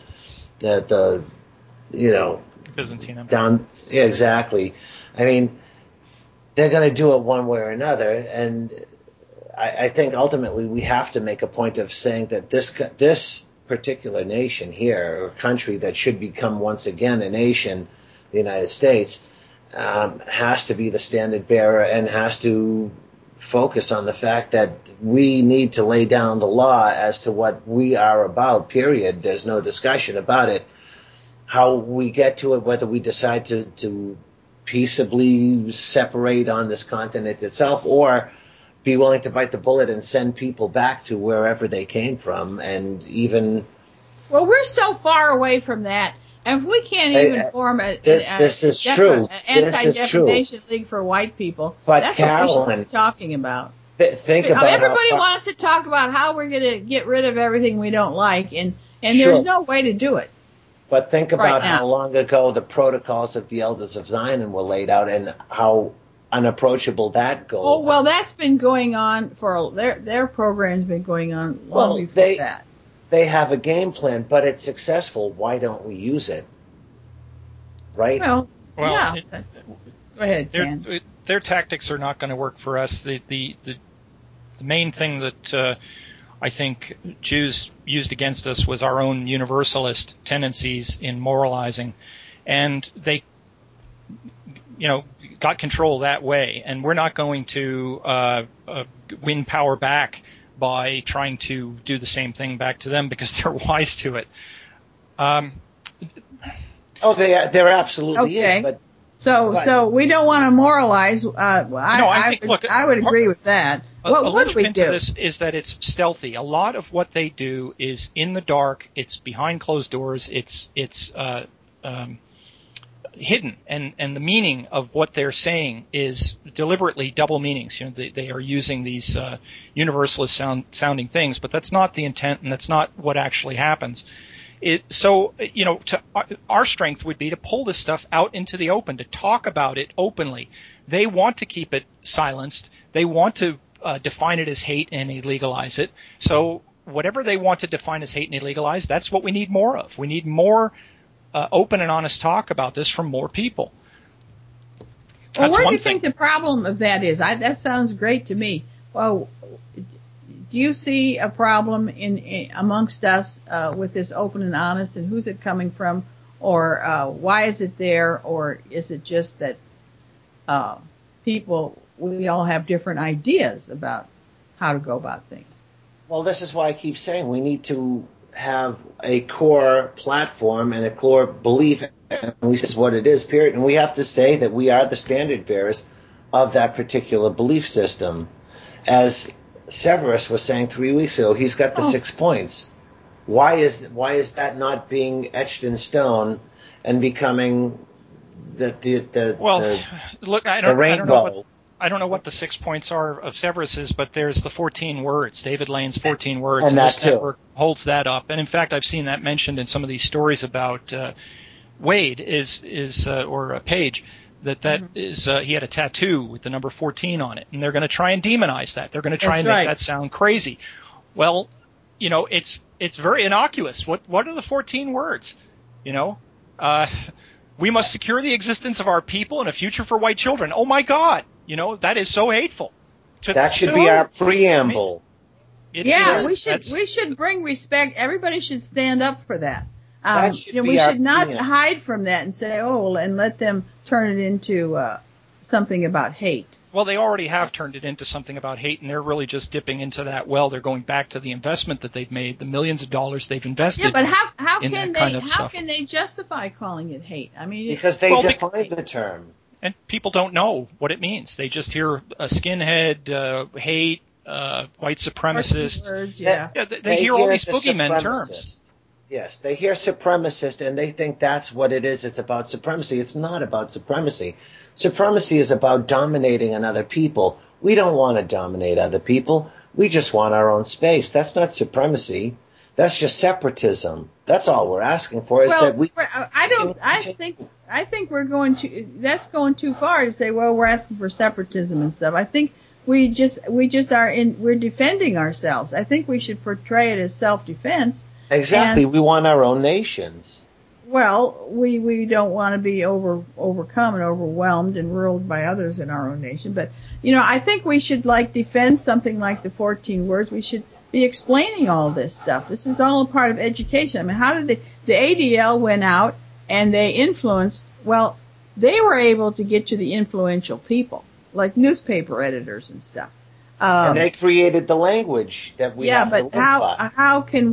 Speaker 3: Byzantine Empire.
Speaker 4: Down. Yeah, exactly. I mean, they're going to do it one way or another, and I think ultimately we have to make a point of saying that this particular nation here, or country that should become once again a nation, the United States, has to be the standard bearer and has to focus on the fact that we need to lay down the law as to what we are about, period. There's no discussion about it. How we get to it, whether we decide to peaceably separate on this continent itself or be willing to bite the bullet and send people back to wherever they came from, and even...
Speaker 2: Well, we're so far away from that, and if we can't even form anti-defamation league for white people,
Speaker 4: but
Speaker 2: that's
Speaker 4: Carolyn,
Speaker 2: what we should be talking about.
Speaker 4: Think about
Speaker 2: everybody wants to talk about how we're going to get rid of everything we don't like, and there's no way to do it.
Speaker 4: But think about how long ago the protocols of the Elders of Zion were laid out and how unapproachable that goal.
Speaker 2: Oh, well, that's been going on for their program's been going on long before that.
Speaker 4: They have a game plan, but it's successful. Why don't we use it? Right?
Speaker 2: Well, yeah. Go ahead, Ken.
Speaker 3: Their tactics are not going to work for us. The main thing that I think Jews used against us was our own universalist tendencies in moralizing, and they, got control that way. And we're not going to win power back by trying to do the same thing back to them because they're wise to it.
Speaker 4: There absolutely is. But
Speaker 2: so we don't want to moralize. I would agree with that. What do we do?
Speaker 3: To this is that it's stealthy. A lot of what they do is in the dark. It's behind closed doors. It's hidden, and the meaning of what they're saying is deliberately double meanings. They are using these universalist sounding things, but that's not the intent, and that's not what actually happens. Our strength would be to pull this stuff out into the open, to talk about it openly. They want to keep it silenced. They want to define it as hate and illegalize it. So whatever they want to define as hate and illegalize, that's what we need more of. We need more open and honest talk about this from more people.
Speaker 2: Well, where do you think the problem of that is? That sounds great to me. Well, do you see a problem in amongst us with this open and honest, and who's it coming from, or why is it there, or is it just that we all have different ideas about how to go about things?
Speaker 4: Well, this is why I keep saying we need to have a core platform and a core belief, and this is what it is, period. And we have to say that we are the standard bearers of that particular belief system. As Severus was saying 3 weeks ago, he's got the 6 points. Why is that not being etched in stone and becoming the rainbow?
Speaker 3: I don't know what the 6 points are of Severus's, but there's the 14 words, David Lane's 14 words,
Speaker 4: and
Speaker 3: this network holds that up. And in fact, I've seen that mentioned in some of these stories about Wade or Page, That is, he had a tattoo with the number 14 on it, and they're going to try and demonize that. They're going to try and make that sound crazy. Well, it's very innocuous. What are the 14 words? We must secure the existence of our people and a future for white children. Oh my God! That is so hateful.
Speaker 4: That should be our preamble.
Speaker 2: We should bring respect. Everybody should stand up for that. We should not hide from that and say, and let them turn it into something about hate.
Speaker 3: Well, they already have turned it into something about hate, and they're really just dipping into that well. They're going back to the investment that they've made, the millions of dollars they've invested.
Speaker 2: Yeah, but how can they justify calling it hate? I mean,
Speaker 4: because they define the term,
Speaker 3: and people don't know what it means. They just hear a skinhead, hate, white supremacist.
Speaker 2: Words,
Speaker 3: they hear all these boogeyman terms.
Speaker 4: Yes, they hear supremacist and they think that's what it is. It's about supremacy. It's not about supremacy. Supremacy is about dominating another people. We don't want to dominate other people. We just want our own space. That's not supremacy. That's just separatism. That's all we're asking for.
Speaker 2: I think we're going to. That's going too far to say. Well, we're asking for separatism and stuff. I think we're defending ourselves. I think we should portray it as self-defense.
Speaker 4: Exactly. We want our own nations.
Speaker 2: Well, we don't want to be overcome and overwhelmed and ruled by others in our own nation. But, I think we should defend something like the 14 words. We should be explaining all this stuff. This is all a part of education. I mean, how did the ADL went out and they influenced, they were able to get to the influential people, like newspaper editors and stuff.
Speaker 4: And they created the language that we have to live by.
Speaker 2: How can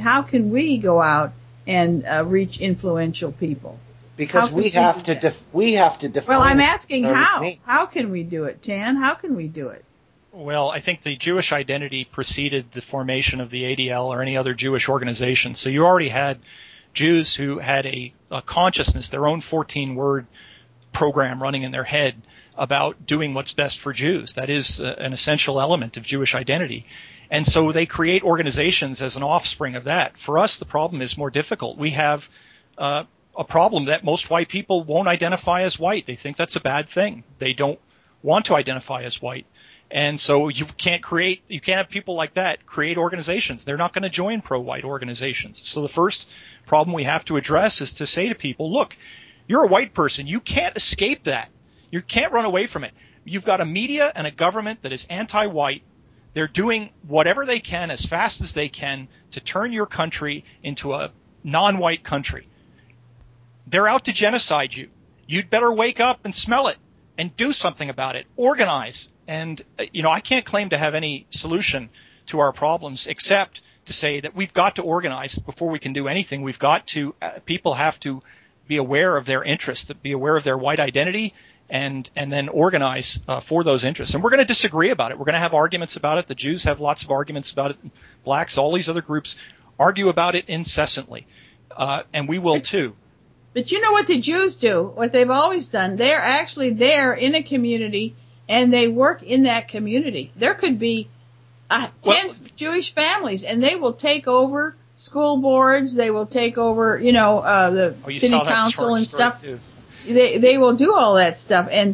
Speaker 2: we go out and reach influential people?
Speaker 4: Because we have to define.
Speaker 2: Well, I'm asking how. How can we do it, Tan? How can we do it?
Speaker 3: Well, I think the Jewish identity preceded the formation of the ADL or any other Jewish organization. So you already had Jews who had a consciousness, their own 14-word program running in their head about doing what's best for Jews. That is an essential element of Jewish identity. And so they create organizations as an offspring of that. For us, the problem is more difficult. We have a problem that most white people won't identify as white. They think that's a bad thing. They don't want to identify as white. And so you can't have people like that create organizations. They're not going to join pro-white organizations. So the first problem we have to address is to say to people, look, you're a white person. You can't escape that. You can't run away from it. You've got a media and a government that is anti-white. They're doing whatever they can as fast as they can to turn your country into a non-white country. They're out to genocide you. You'd better wake up and smell it and do something about it. Organize. And, I can't claim to have any solution to our problems except to say that we've got to organize before we can do anything. We've got to, people have to be aware of their interests, be aware of their white identity, and then organize for those interests. And we're going to disagree about it. We're going to have arguments about it. The Jews have lots of arguments about it. Blacks, all these other groups argue about it incessantly. And we will too.
Speaker 2: But you know what the Jews do, what they've always done? They're actually there in a community, and they work in that community. There could be 10 Jewish families, and they will take over school boards. They will take over, the city council and stuff. Too. They will do all that stuff, and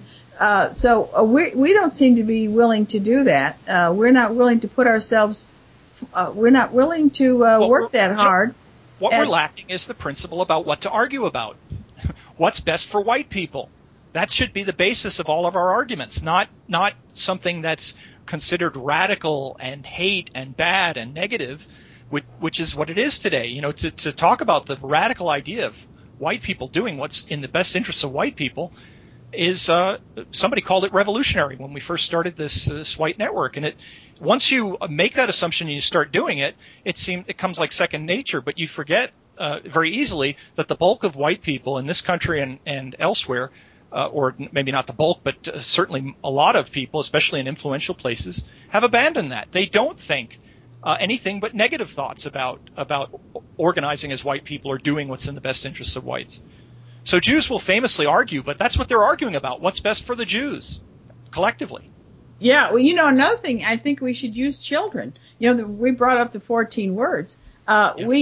Speaker 2: so we don't seem to be willing to do that. We're not willing to put ourselves. We're not willing to work that hard.
Speaker 3: What we're lacking is the principle about what to argue about. What's best for white people? That should be the basis of all of our arguments, not something that's considered radical and hate and bad and negative, which is what it is today. To talk about the radical idea of white people doing what's in the best interests of white people is somebody called it revolutionary when we first started this white network. And once you make that assumption and you start doing it, it comes like second nature. But you forget very easily that the bulk of white people in this country and elsewhere, or maybe not the bulk, but certainly a lot of people, especially in influential places, have abandoned that. They don't think anything but negative thoughts about organizing as white people or doing what's in the best interests of whites. So Jews will famously argue, but that's what they're arguing about. What's best for the Jews collectively?
Speaker 2: Yeah, well, another thing, I think we should use children. We brought up the 14 words.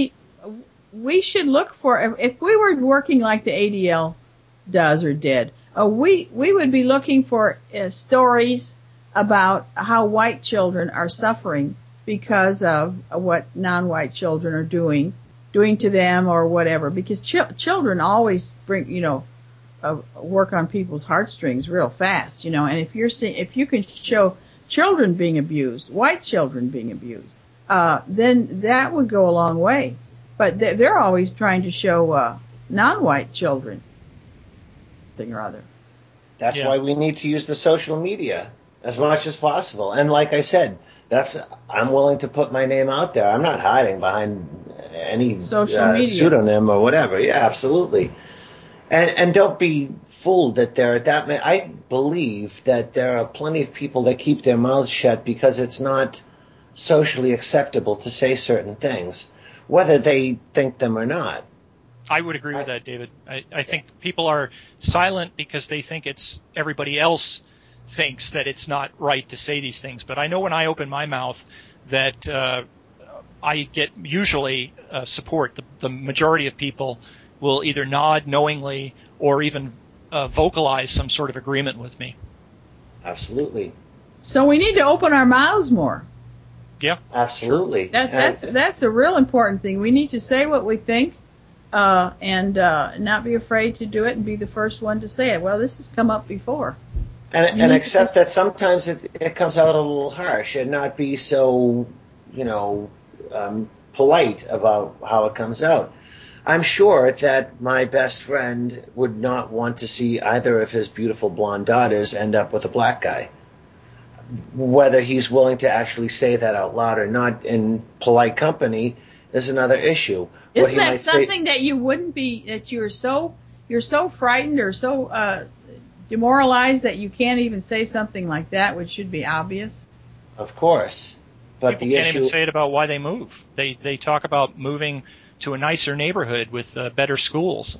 Speaker 2: We should look for, if we were working like the ADL does or did, we would be looking for stories about how white children are suffering because of what non-white children are doing to them or whatever. Because children always bring, work on people's heartstrings real fast, And if you can show children being abused, white children being abused, then that would go a long way. But they're always trying to show non-white children thing or other.
Speaker 4: That's why we need to use the social media as much as possible. And like I said, I'm willing to put my name out there. I'm not hiding behind any pseudonym or whatever. Yeah, absolutely. And don't be fooled that there are that many. I believe that there are plenty of people that keep their mouths shut because it's not socially acceptable to say certain things, whether they think them or not.
Speaker 3: I would agree with that, David. I think people are silent because they think everybody else thinks that it's not right to say these things. But I know when I open my mouth that I get usually support. The majority of people will either nod knowingly or even vocalize some sort of agreement with me.
Speaker 4: Absolutely.
Speaker 2: So we need to open our mouths more.
Speaker 3: Yeah.
Speaker 4: Absolutely.
Speaker 2: That's a real important thing. We need to say what we think. And not be afraid to do it and be the first one to say it. Well, this has come up before.
Speaker 4: And accept that sometimes it comes out a little harsh and not be so, polite about how it comes out. I'm sure that my best friend would not want to see either of his beautiful blonde daughters end up with a black guy. Whether he's willing to actually say that out loud or not in polite company is another issue.
Speaker 2: Isn't that something that you wouldn't be, that you're so frightened or so demoralized that you can't even say something like that, which should be obvious?
Speaker 4: Of course. But
Speaker 3: people can't even say it about why they move. They talk about moving to a nicer neighborhood with better schools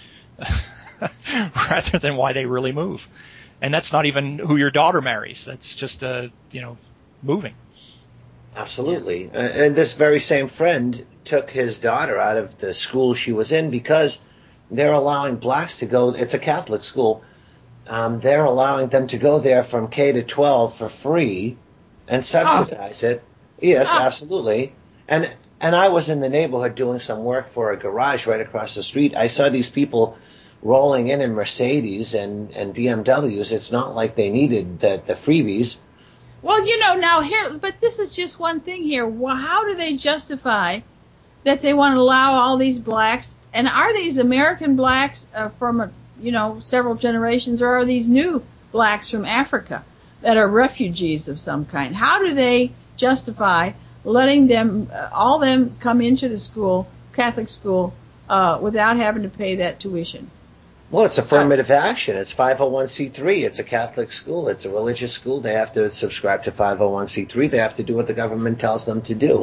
Speaker 3: rather than why they really move. And that's not even who your daughter marries. That's just, moving.
Speaker 4: Absolutely. And this very same friend took his daughter out of the school she was in because they're allowing blacks to go. It's a Catholic school. They're allowing them to go there from K to 12 for free and subsidize it. Yes, absolutely. And I was in the neighborhood doing some work for a garage right across the street. I saw these people rolling in Mercedes and BMWs. It's not like they needed the freebies.
Speaker 2: Well, now here, but this is just one thing here. Well, how do they justify that they want to allow all these blacks? And are these American blacks from, several generations, or are these new blacks from Africa that are refugees of some kind? How do they justify letting them, all them come into the school, Catholic school, without having to pay that tuition?
Speaker 4: Well, it's affirmative action. It's 501c3. It's a Catholic school. It's a religious school. They have to subscribe to 501c3. They have to do what the government tells them to do.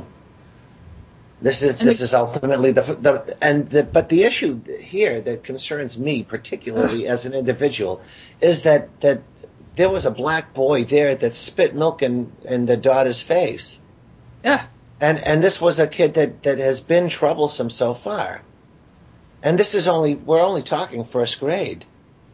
Speaker 4: This is ultimately but the issue here that concerns me particularly as an individual is that there was a black boy there that spit milk in the daughter's face.
Speaker 2: Yeah.
Speaker 4: And this was a kid that has been troublesome so far. And this is we're only talking first grade.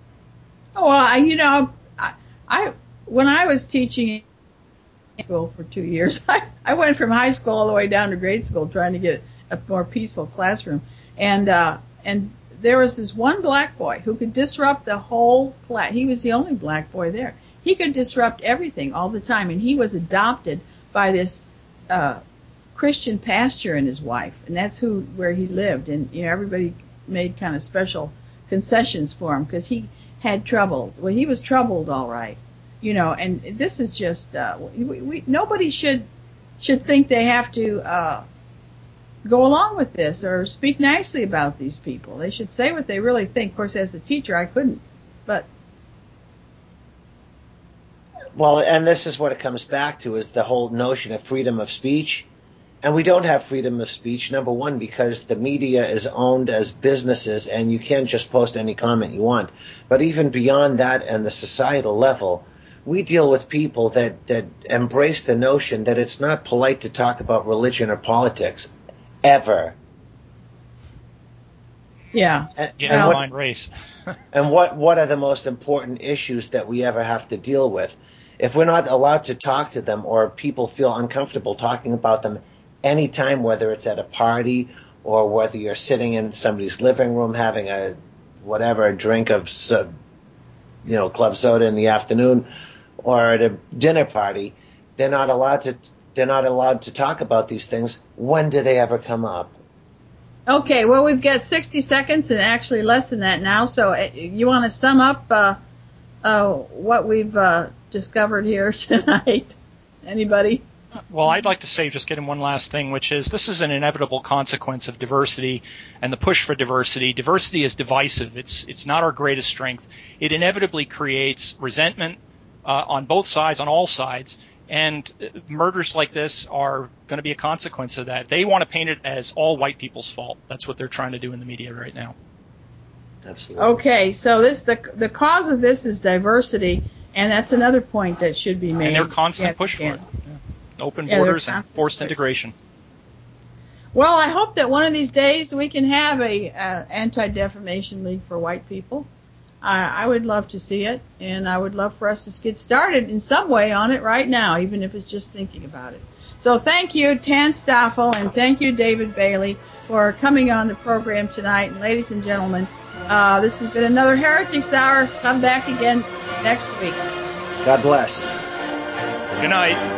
Speaker 2: Oh, well, I when I was teaching school for 2 years, I went from high school all the way down to grade school trying to get a more peaceful classroom. And there was this one black boy who could disrupt the whole class. He was the only black boy there. He could disrupt everything all the time. And he was adopted by this Christian pastor and his wife. And that's where he lived. And everybody made kind of special concessions for him because he had troubles. Well, he was troubled, all right, and this is just nobody should think they have to go along with this or speak nicely about these people. They should say what they really think. Of course, as a teacher, I couldn't, but
Speaker 4: well, and this is what it comes back to, is the whole notion of freedom of speech. And we don't have freedom of speech, number one, because the media is owned as businesses and you can't just post any comment you want. But even beyond that and the societal level, we deal with people that embrace the notion that it's not polite to talk about religion or politics, ever.
Speaker 2: Yeah.
Speaker 3: Never mind race.
Speaker 4: And what are the most important issues that we ever have to deal with? If we're not allowed to talk to them, or people feel uncomfortable talking about them anytime, whether it's at a party or whether you're sitting in somebody's living room having a drink of club soda in the afternoon, or at a dinner party, they're not allowed to talk about these things. When do they ever come up?
Speaker 2: Okay, well, we've got 60 seconds and actually less than that now. So you want to sum up what we've discovered here tonight? Anybody?
Speaker 3: Well, I'd like to say, just get in one last thing, which is this is an inevitable consequence of diversity and the push for diversity. Diversity is divisive. It's not our greatest strength. It inevitably creates resentment on both sides, on all sides. And murders like this are going to be a consequence of that. They want to paint it as all white people's fault. That's what they're trying to do in the media right now.
Speaker 4: Absolutely.
Speaker 2: Okay, so the cause of this is diversity, and that's another point that should be made.
Speaker 3: And their constant push for it. Yeah. Open borders and forced integration.
Speaker 2: Well, I hope that one of these days we can have a anti-defamation league for white people. I would love to see it, and I would love for us to get started in some way on it right now, even if it's just thinking about it. So thank you, Tan Stoffel, and thank you, David Bailey, for coming on the program tonight. And ladies and gentlemen, this has been another Heretics Hour. Come back again next week.
Speaker 4: God bless.
Speaker 3: Good night.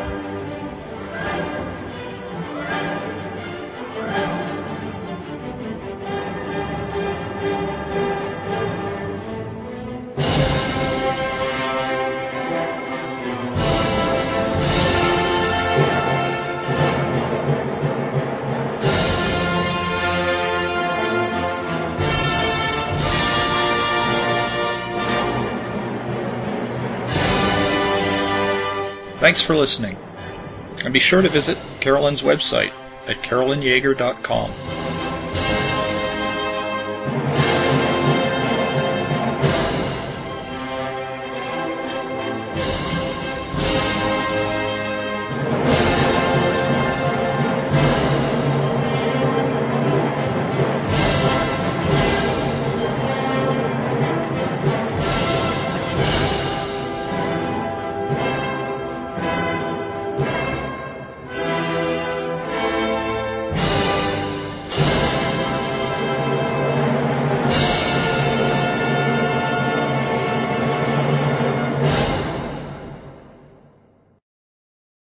Speaker 1: Thanks for listening, and be sure to visit Carolyn's website at carolynyager.com.